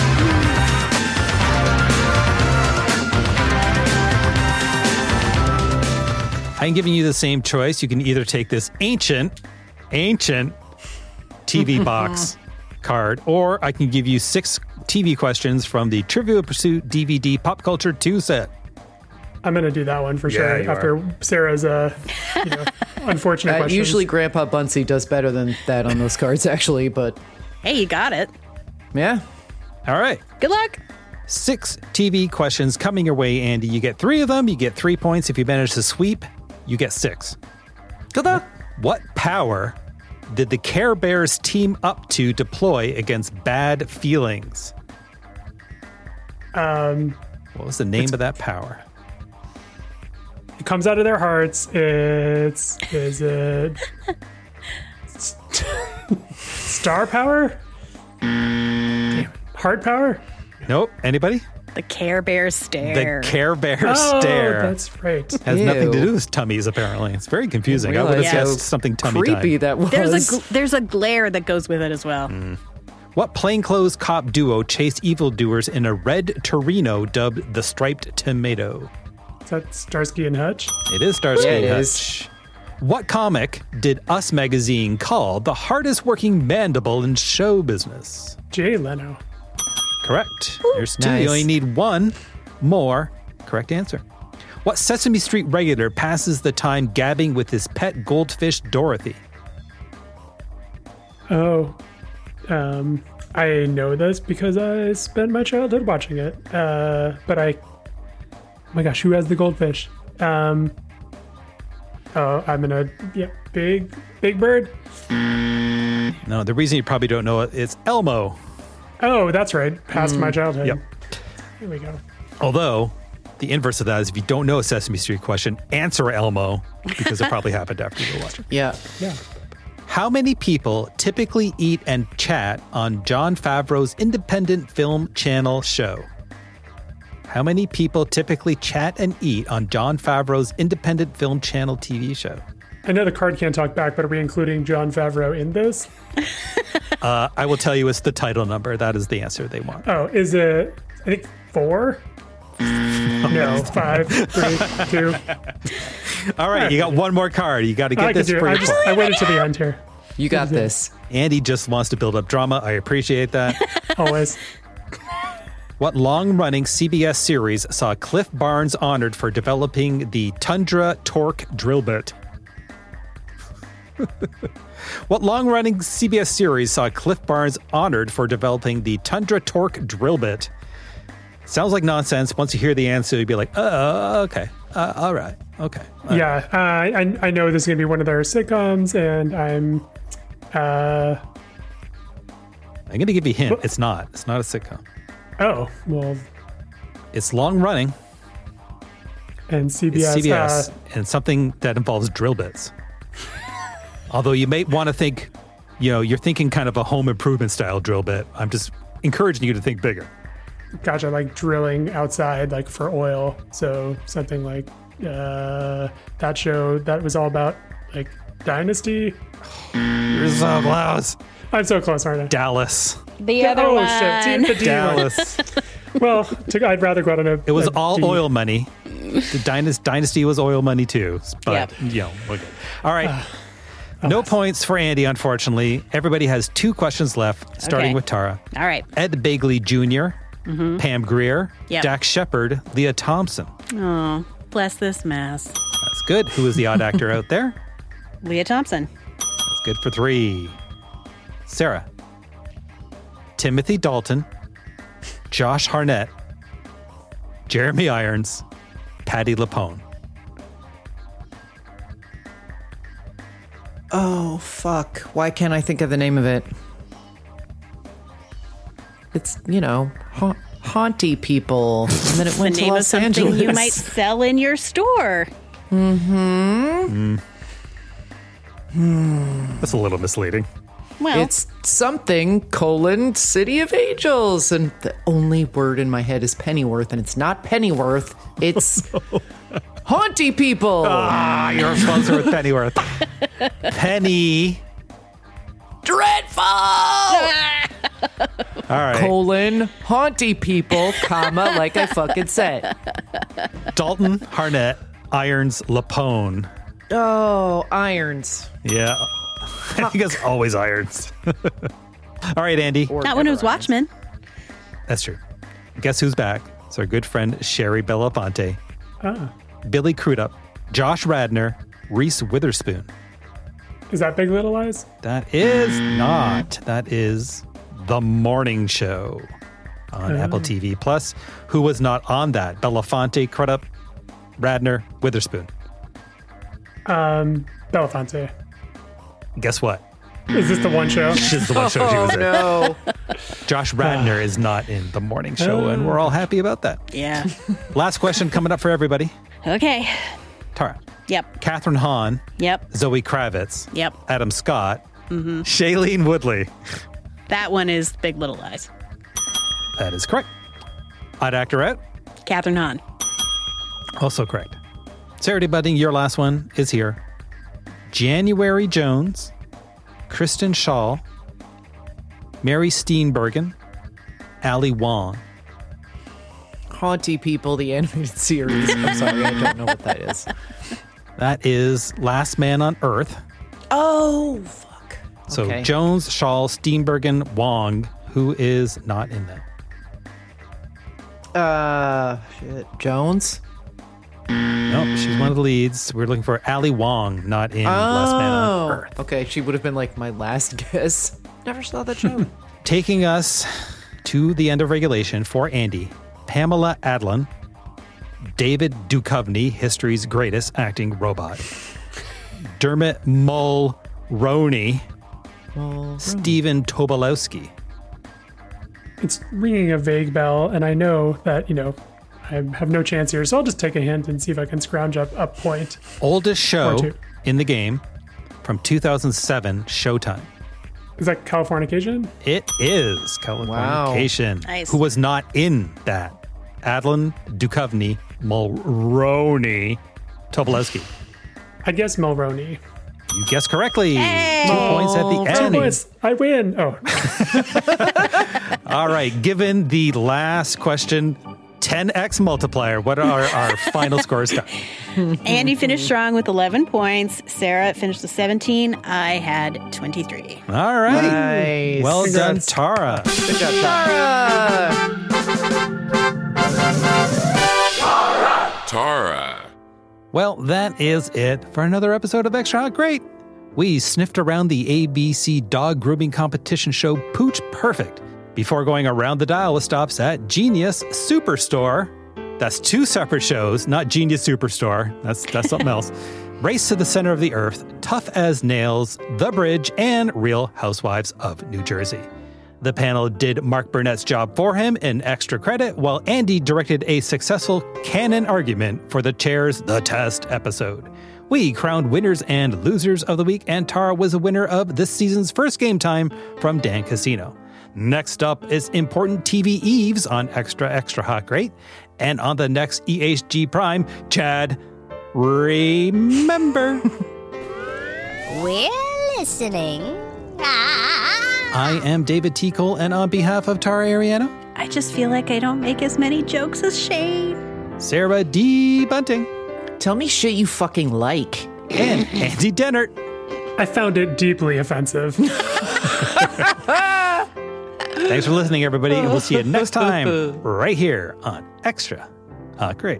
I'm giving you the same choice. You can either take this ancient, ancient T V box card, or I can give you six T V questions from the Trivial Pursuit D V D Pop Culture two set. I'm going to do that one for Yeah, sure you after Sarah's uh, you know, unfortunate Uh, questions. usually Grandpa Bunsey does better than that on those cards, actually, but Hey, you got it. yeah. All right. Good luck. Six T V questions coming your way, Andy. You get three of them. You get three points. If you manage to sweep, you get six. Good luck. What power did the Care Bears team up to deploy against bad feelings? Um, What was the name of that power? it comes out of their hearts. It's is it star power? Damn. Heart power? Nope. Anybody? The Care Bear stare. The Care Bear Oh, stare. that's right. Has nothing to Ew. do with tummies, apparently. It's very confusing. I Realize would have how guessed something tummy Creepy time. that was. There's a gl- there's a glare that goes with it as well. What plainclothes cop duo chased evildoers in a red Torino dubbed the Striped Tomato? Is that Starsky and Hutch? It is Starsky Yeah, and it Hutch. is. What comic did Us Magazine call the hardest working mandible in show business? Jay Leno. Correct. There's two. Nice. You only need one more correct answer. What Sesame Street regular passes the time gabbing with his pet goldfish, Dorothy? Oh, um, I know this because I spent my childhood watching it. Uh, but I, oh my gosh, who has the goldfish? Um, oh, I'm in a yeah, big, big bird. No, the reason you probably don't know it is Elmo. Oh, that's right. Past my childhood. Yep. Here we go. Although, the inverse of that is if you don't know a Sesame Street question, answer Elmo because it probably happened after you were watching. Yeah. Yeah. How many people typically eat and chat on Jon Favreau's independent film channel show? How many people typically chat and eat on Jon Favreau's independent film channel T V show? I know the card can't talk back, but are we including Jon Favreau in this? Uh, I will tell you it's the title number. That is the answer they want. Oh, is it, I think, four? No, five, three, two. All right, you got one more card. You got to I get could this do it. free. I, just, I waited to the end here. You got this. Andy just wants to build up drama. I appreciate that. Always. What long-running C B S series saw Cliff Barnes honored for developing the Tundra Torque drill bit? What long-running C B S series saw Cliff Barnes honored for developing the Tundra Torque drill bit? Sounds like nonsense. Once you hear the answer, you'd be like, oh, okay. Uh, all right. Okay. All Yeah, uh, I, I know this is going to be one of their sitcoms, and I'm... Uh, I'm going to give you a hint. It's not. It's not a sitcom. oh, well, It's long-running. and C B It's S... C B S Uh, and something that involves drill bits. Although you may want to think, you know, you're thinking kind of a home improvement style drill bit. I'm just encouraging you to think bigger. gotcha, like drilling outside, like for oil. So something like uh, that show that was all about, like, Dynasty. You're so close. I'm so close, aren't I? Dallas. The other oh, one. shit. See, the D Dallas. Well, to, I'd rather go out on a... It was a all D. oil money. The Dynasty, Dynasty was oil money too. But, Yep. you know, okay. All right. No points for Andy, unfortunately. Everybody has two questions left, starting Okay. with Tara. All right. Ed Begley Junior, Mhm. Pam Grier, Yep. Dax Shepard, Leah Thompson. Oh, bless this mess. That's good. Who is the odd actor out there? Leah Thompson. That's good for three. Sarah. Timothy Dalton, Josh Harnett, Jeremy Irons, Patty LaPone. Oh, fuck. Why can't I think of the name of it? It's, you know, ha- haunty people. And then it The went to name of Los something Angeles. you might sell in your store. Mm-hmm. Mm. That's a little misleading. Well, It's something, colon, City of Angels. And the only word in my head is Pennyworth, and it's not Pennyworth. It's haunty people. Ah, you're closer with Pennyworth. Penny. Dreadful! All right. Colon, haunty people, comma, like I fucking said. Dalton, Harnett, Irons, LaPone. Oh, irons. Yeah. I think it's always Irons. All right, Andy. not when it was Watchmen. That's true. Guess who's back? It's our good friend Sherry Belafonte, Ah. Billy Crudup, Josh Radnor, Reese Witherspoon. Is that Big Little Lies? That is not. That is The Morning Show on Oh. Apple T V Plus. Who was not on that? Belafonte, Crudup, Radnor, Witherspoon. Um, Belafonte. Guess what? Is this the one show? This is the one show she was in. No. Josh Radnor is not in The Morning Show, and we're all happy about that. Yeah. Last question coming up for everybody. Okay. Tara. Yep. Catherine Hahn. Yep. Zoe Kravitz. Yep. Adam Scott. Mm-hmm. Shailene Woodley. That one is Big Little Lies. That is correct. Odd actor out. Catherine Hahn. Also correct. Sarah Budding, your last one is here. January Jones, Kristen Shaw, Mary Steenburgen, Ali Wong. Haunty People, the animated series. I'm sorry, I don't know what that is. That is Last Man on Earth. Oh, fuck. So Okay. Jones, Shaw, Steenburgen, Wong, who is not in that? Uh, shit. Jones? Nope, she's one of the leads. We're looking for Ali Wong, not in Last Man on Earth. Oh, okay. She would have been like my last guess. Never saw that show. Taking us to the end of regulation for Andy, Pamela Adlon, David Duchovny, history's greatest acting robot, Dermot Mulroney, Mulroney. Stephen Tobolowsky. It's ringing a vague bell, and I know that, you know, I have no chance here, so I'll just take a hint and see if I can scrounge up a point. Oldest Or show two. in the game from two thousand seven, Showtime. Is that Californication? It is Californication. Wow. Nice. Who was not in that? Adlon, Duchovny, Mulroney, Tobolowsky. I guess Mulroney. You guessed correctly. Two points at the Two end. points. I win. Oh. All right. Given the last question, ten x multiplier. What are our final scores? Andy finished strong with eleven points. Sarah finished with seventeen. I had twenty-three. All right. Nice. Well Congrats. done, Tara. Good job, Tara. Tara. Well, that is it for another episode of Extra Hot Great. We sniffed around the A B C dog grooming competition show Pooch Perfect before going around the dial with stops at Genius Superstore. That's two separate shows, not Genius Superstore. That's that's something else. Race to the Center of the Earth, Tough as Nails, The Bridge, and Real Housewives of New Jersey. The panel did Mark Burnett's job for him in extra credit, while Andy directed a successful canon argument for the Chair's The Test episode. We crowned winners and losers of the week, and Tara was a winner of this season's first game time from Dan Casino. Next up is Important T V Eves on Extra Extra Hot Great, and on the next E H G Prime, Chad, remember. We're listening. Ah. I am David T. Cole, and on behalf of Tara Ariano, I just feel like I don't make as many jokes as Shane. Sarah D. Bunting, Tell me shit you fucking like. and Andy Dennert. I found it deeply offensive. Thanks for listening, everybody. And we'll see you next time right here on Extra Hot Great.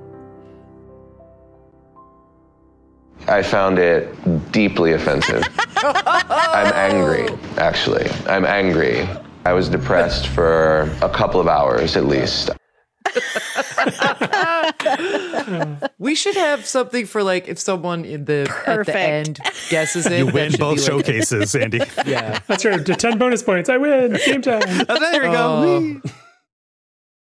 I found it deeply offensive. I'm angry, actually. I'm angry. I was depressed for a couple of hours at least. We should have something for like if someone in the at the end guesses it. You that win should both be like- showcases, Andy. Yeah. That's right. To ten bonus points. I win. Game time. There we go. Oh.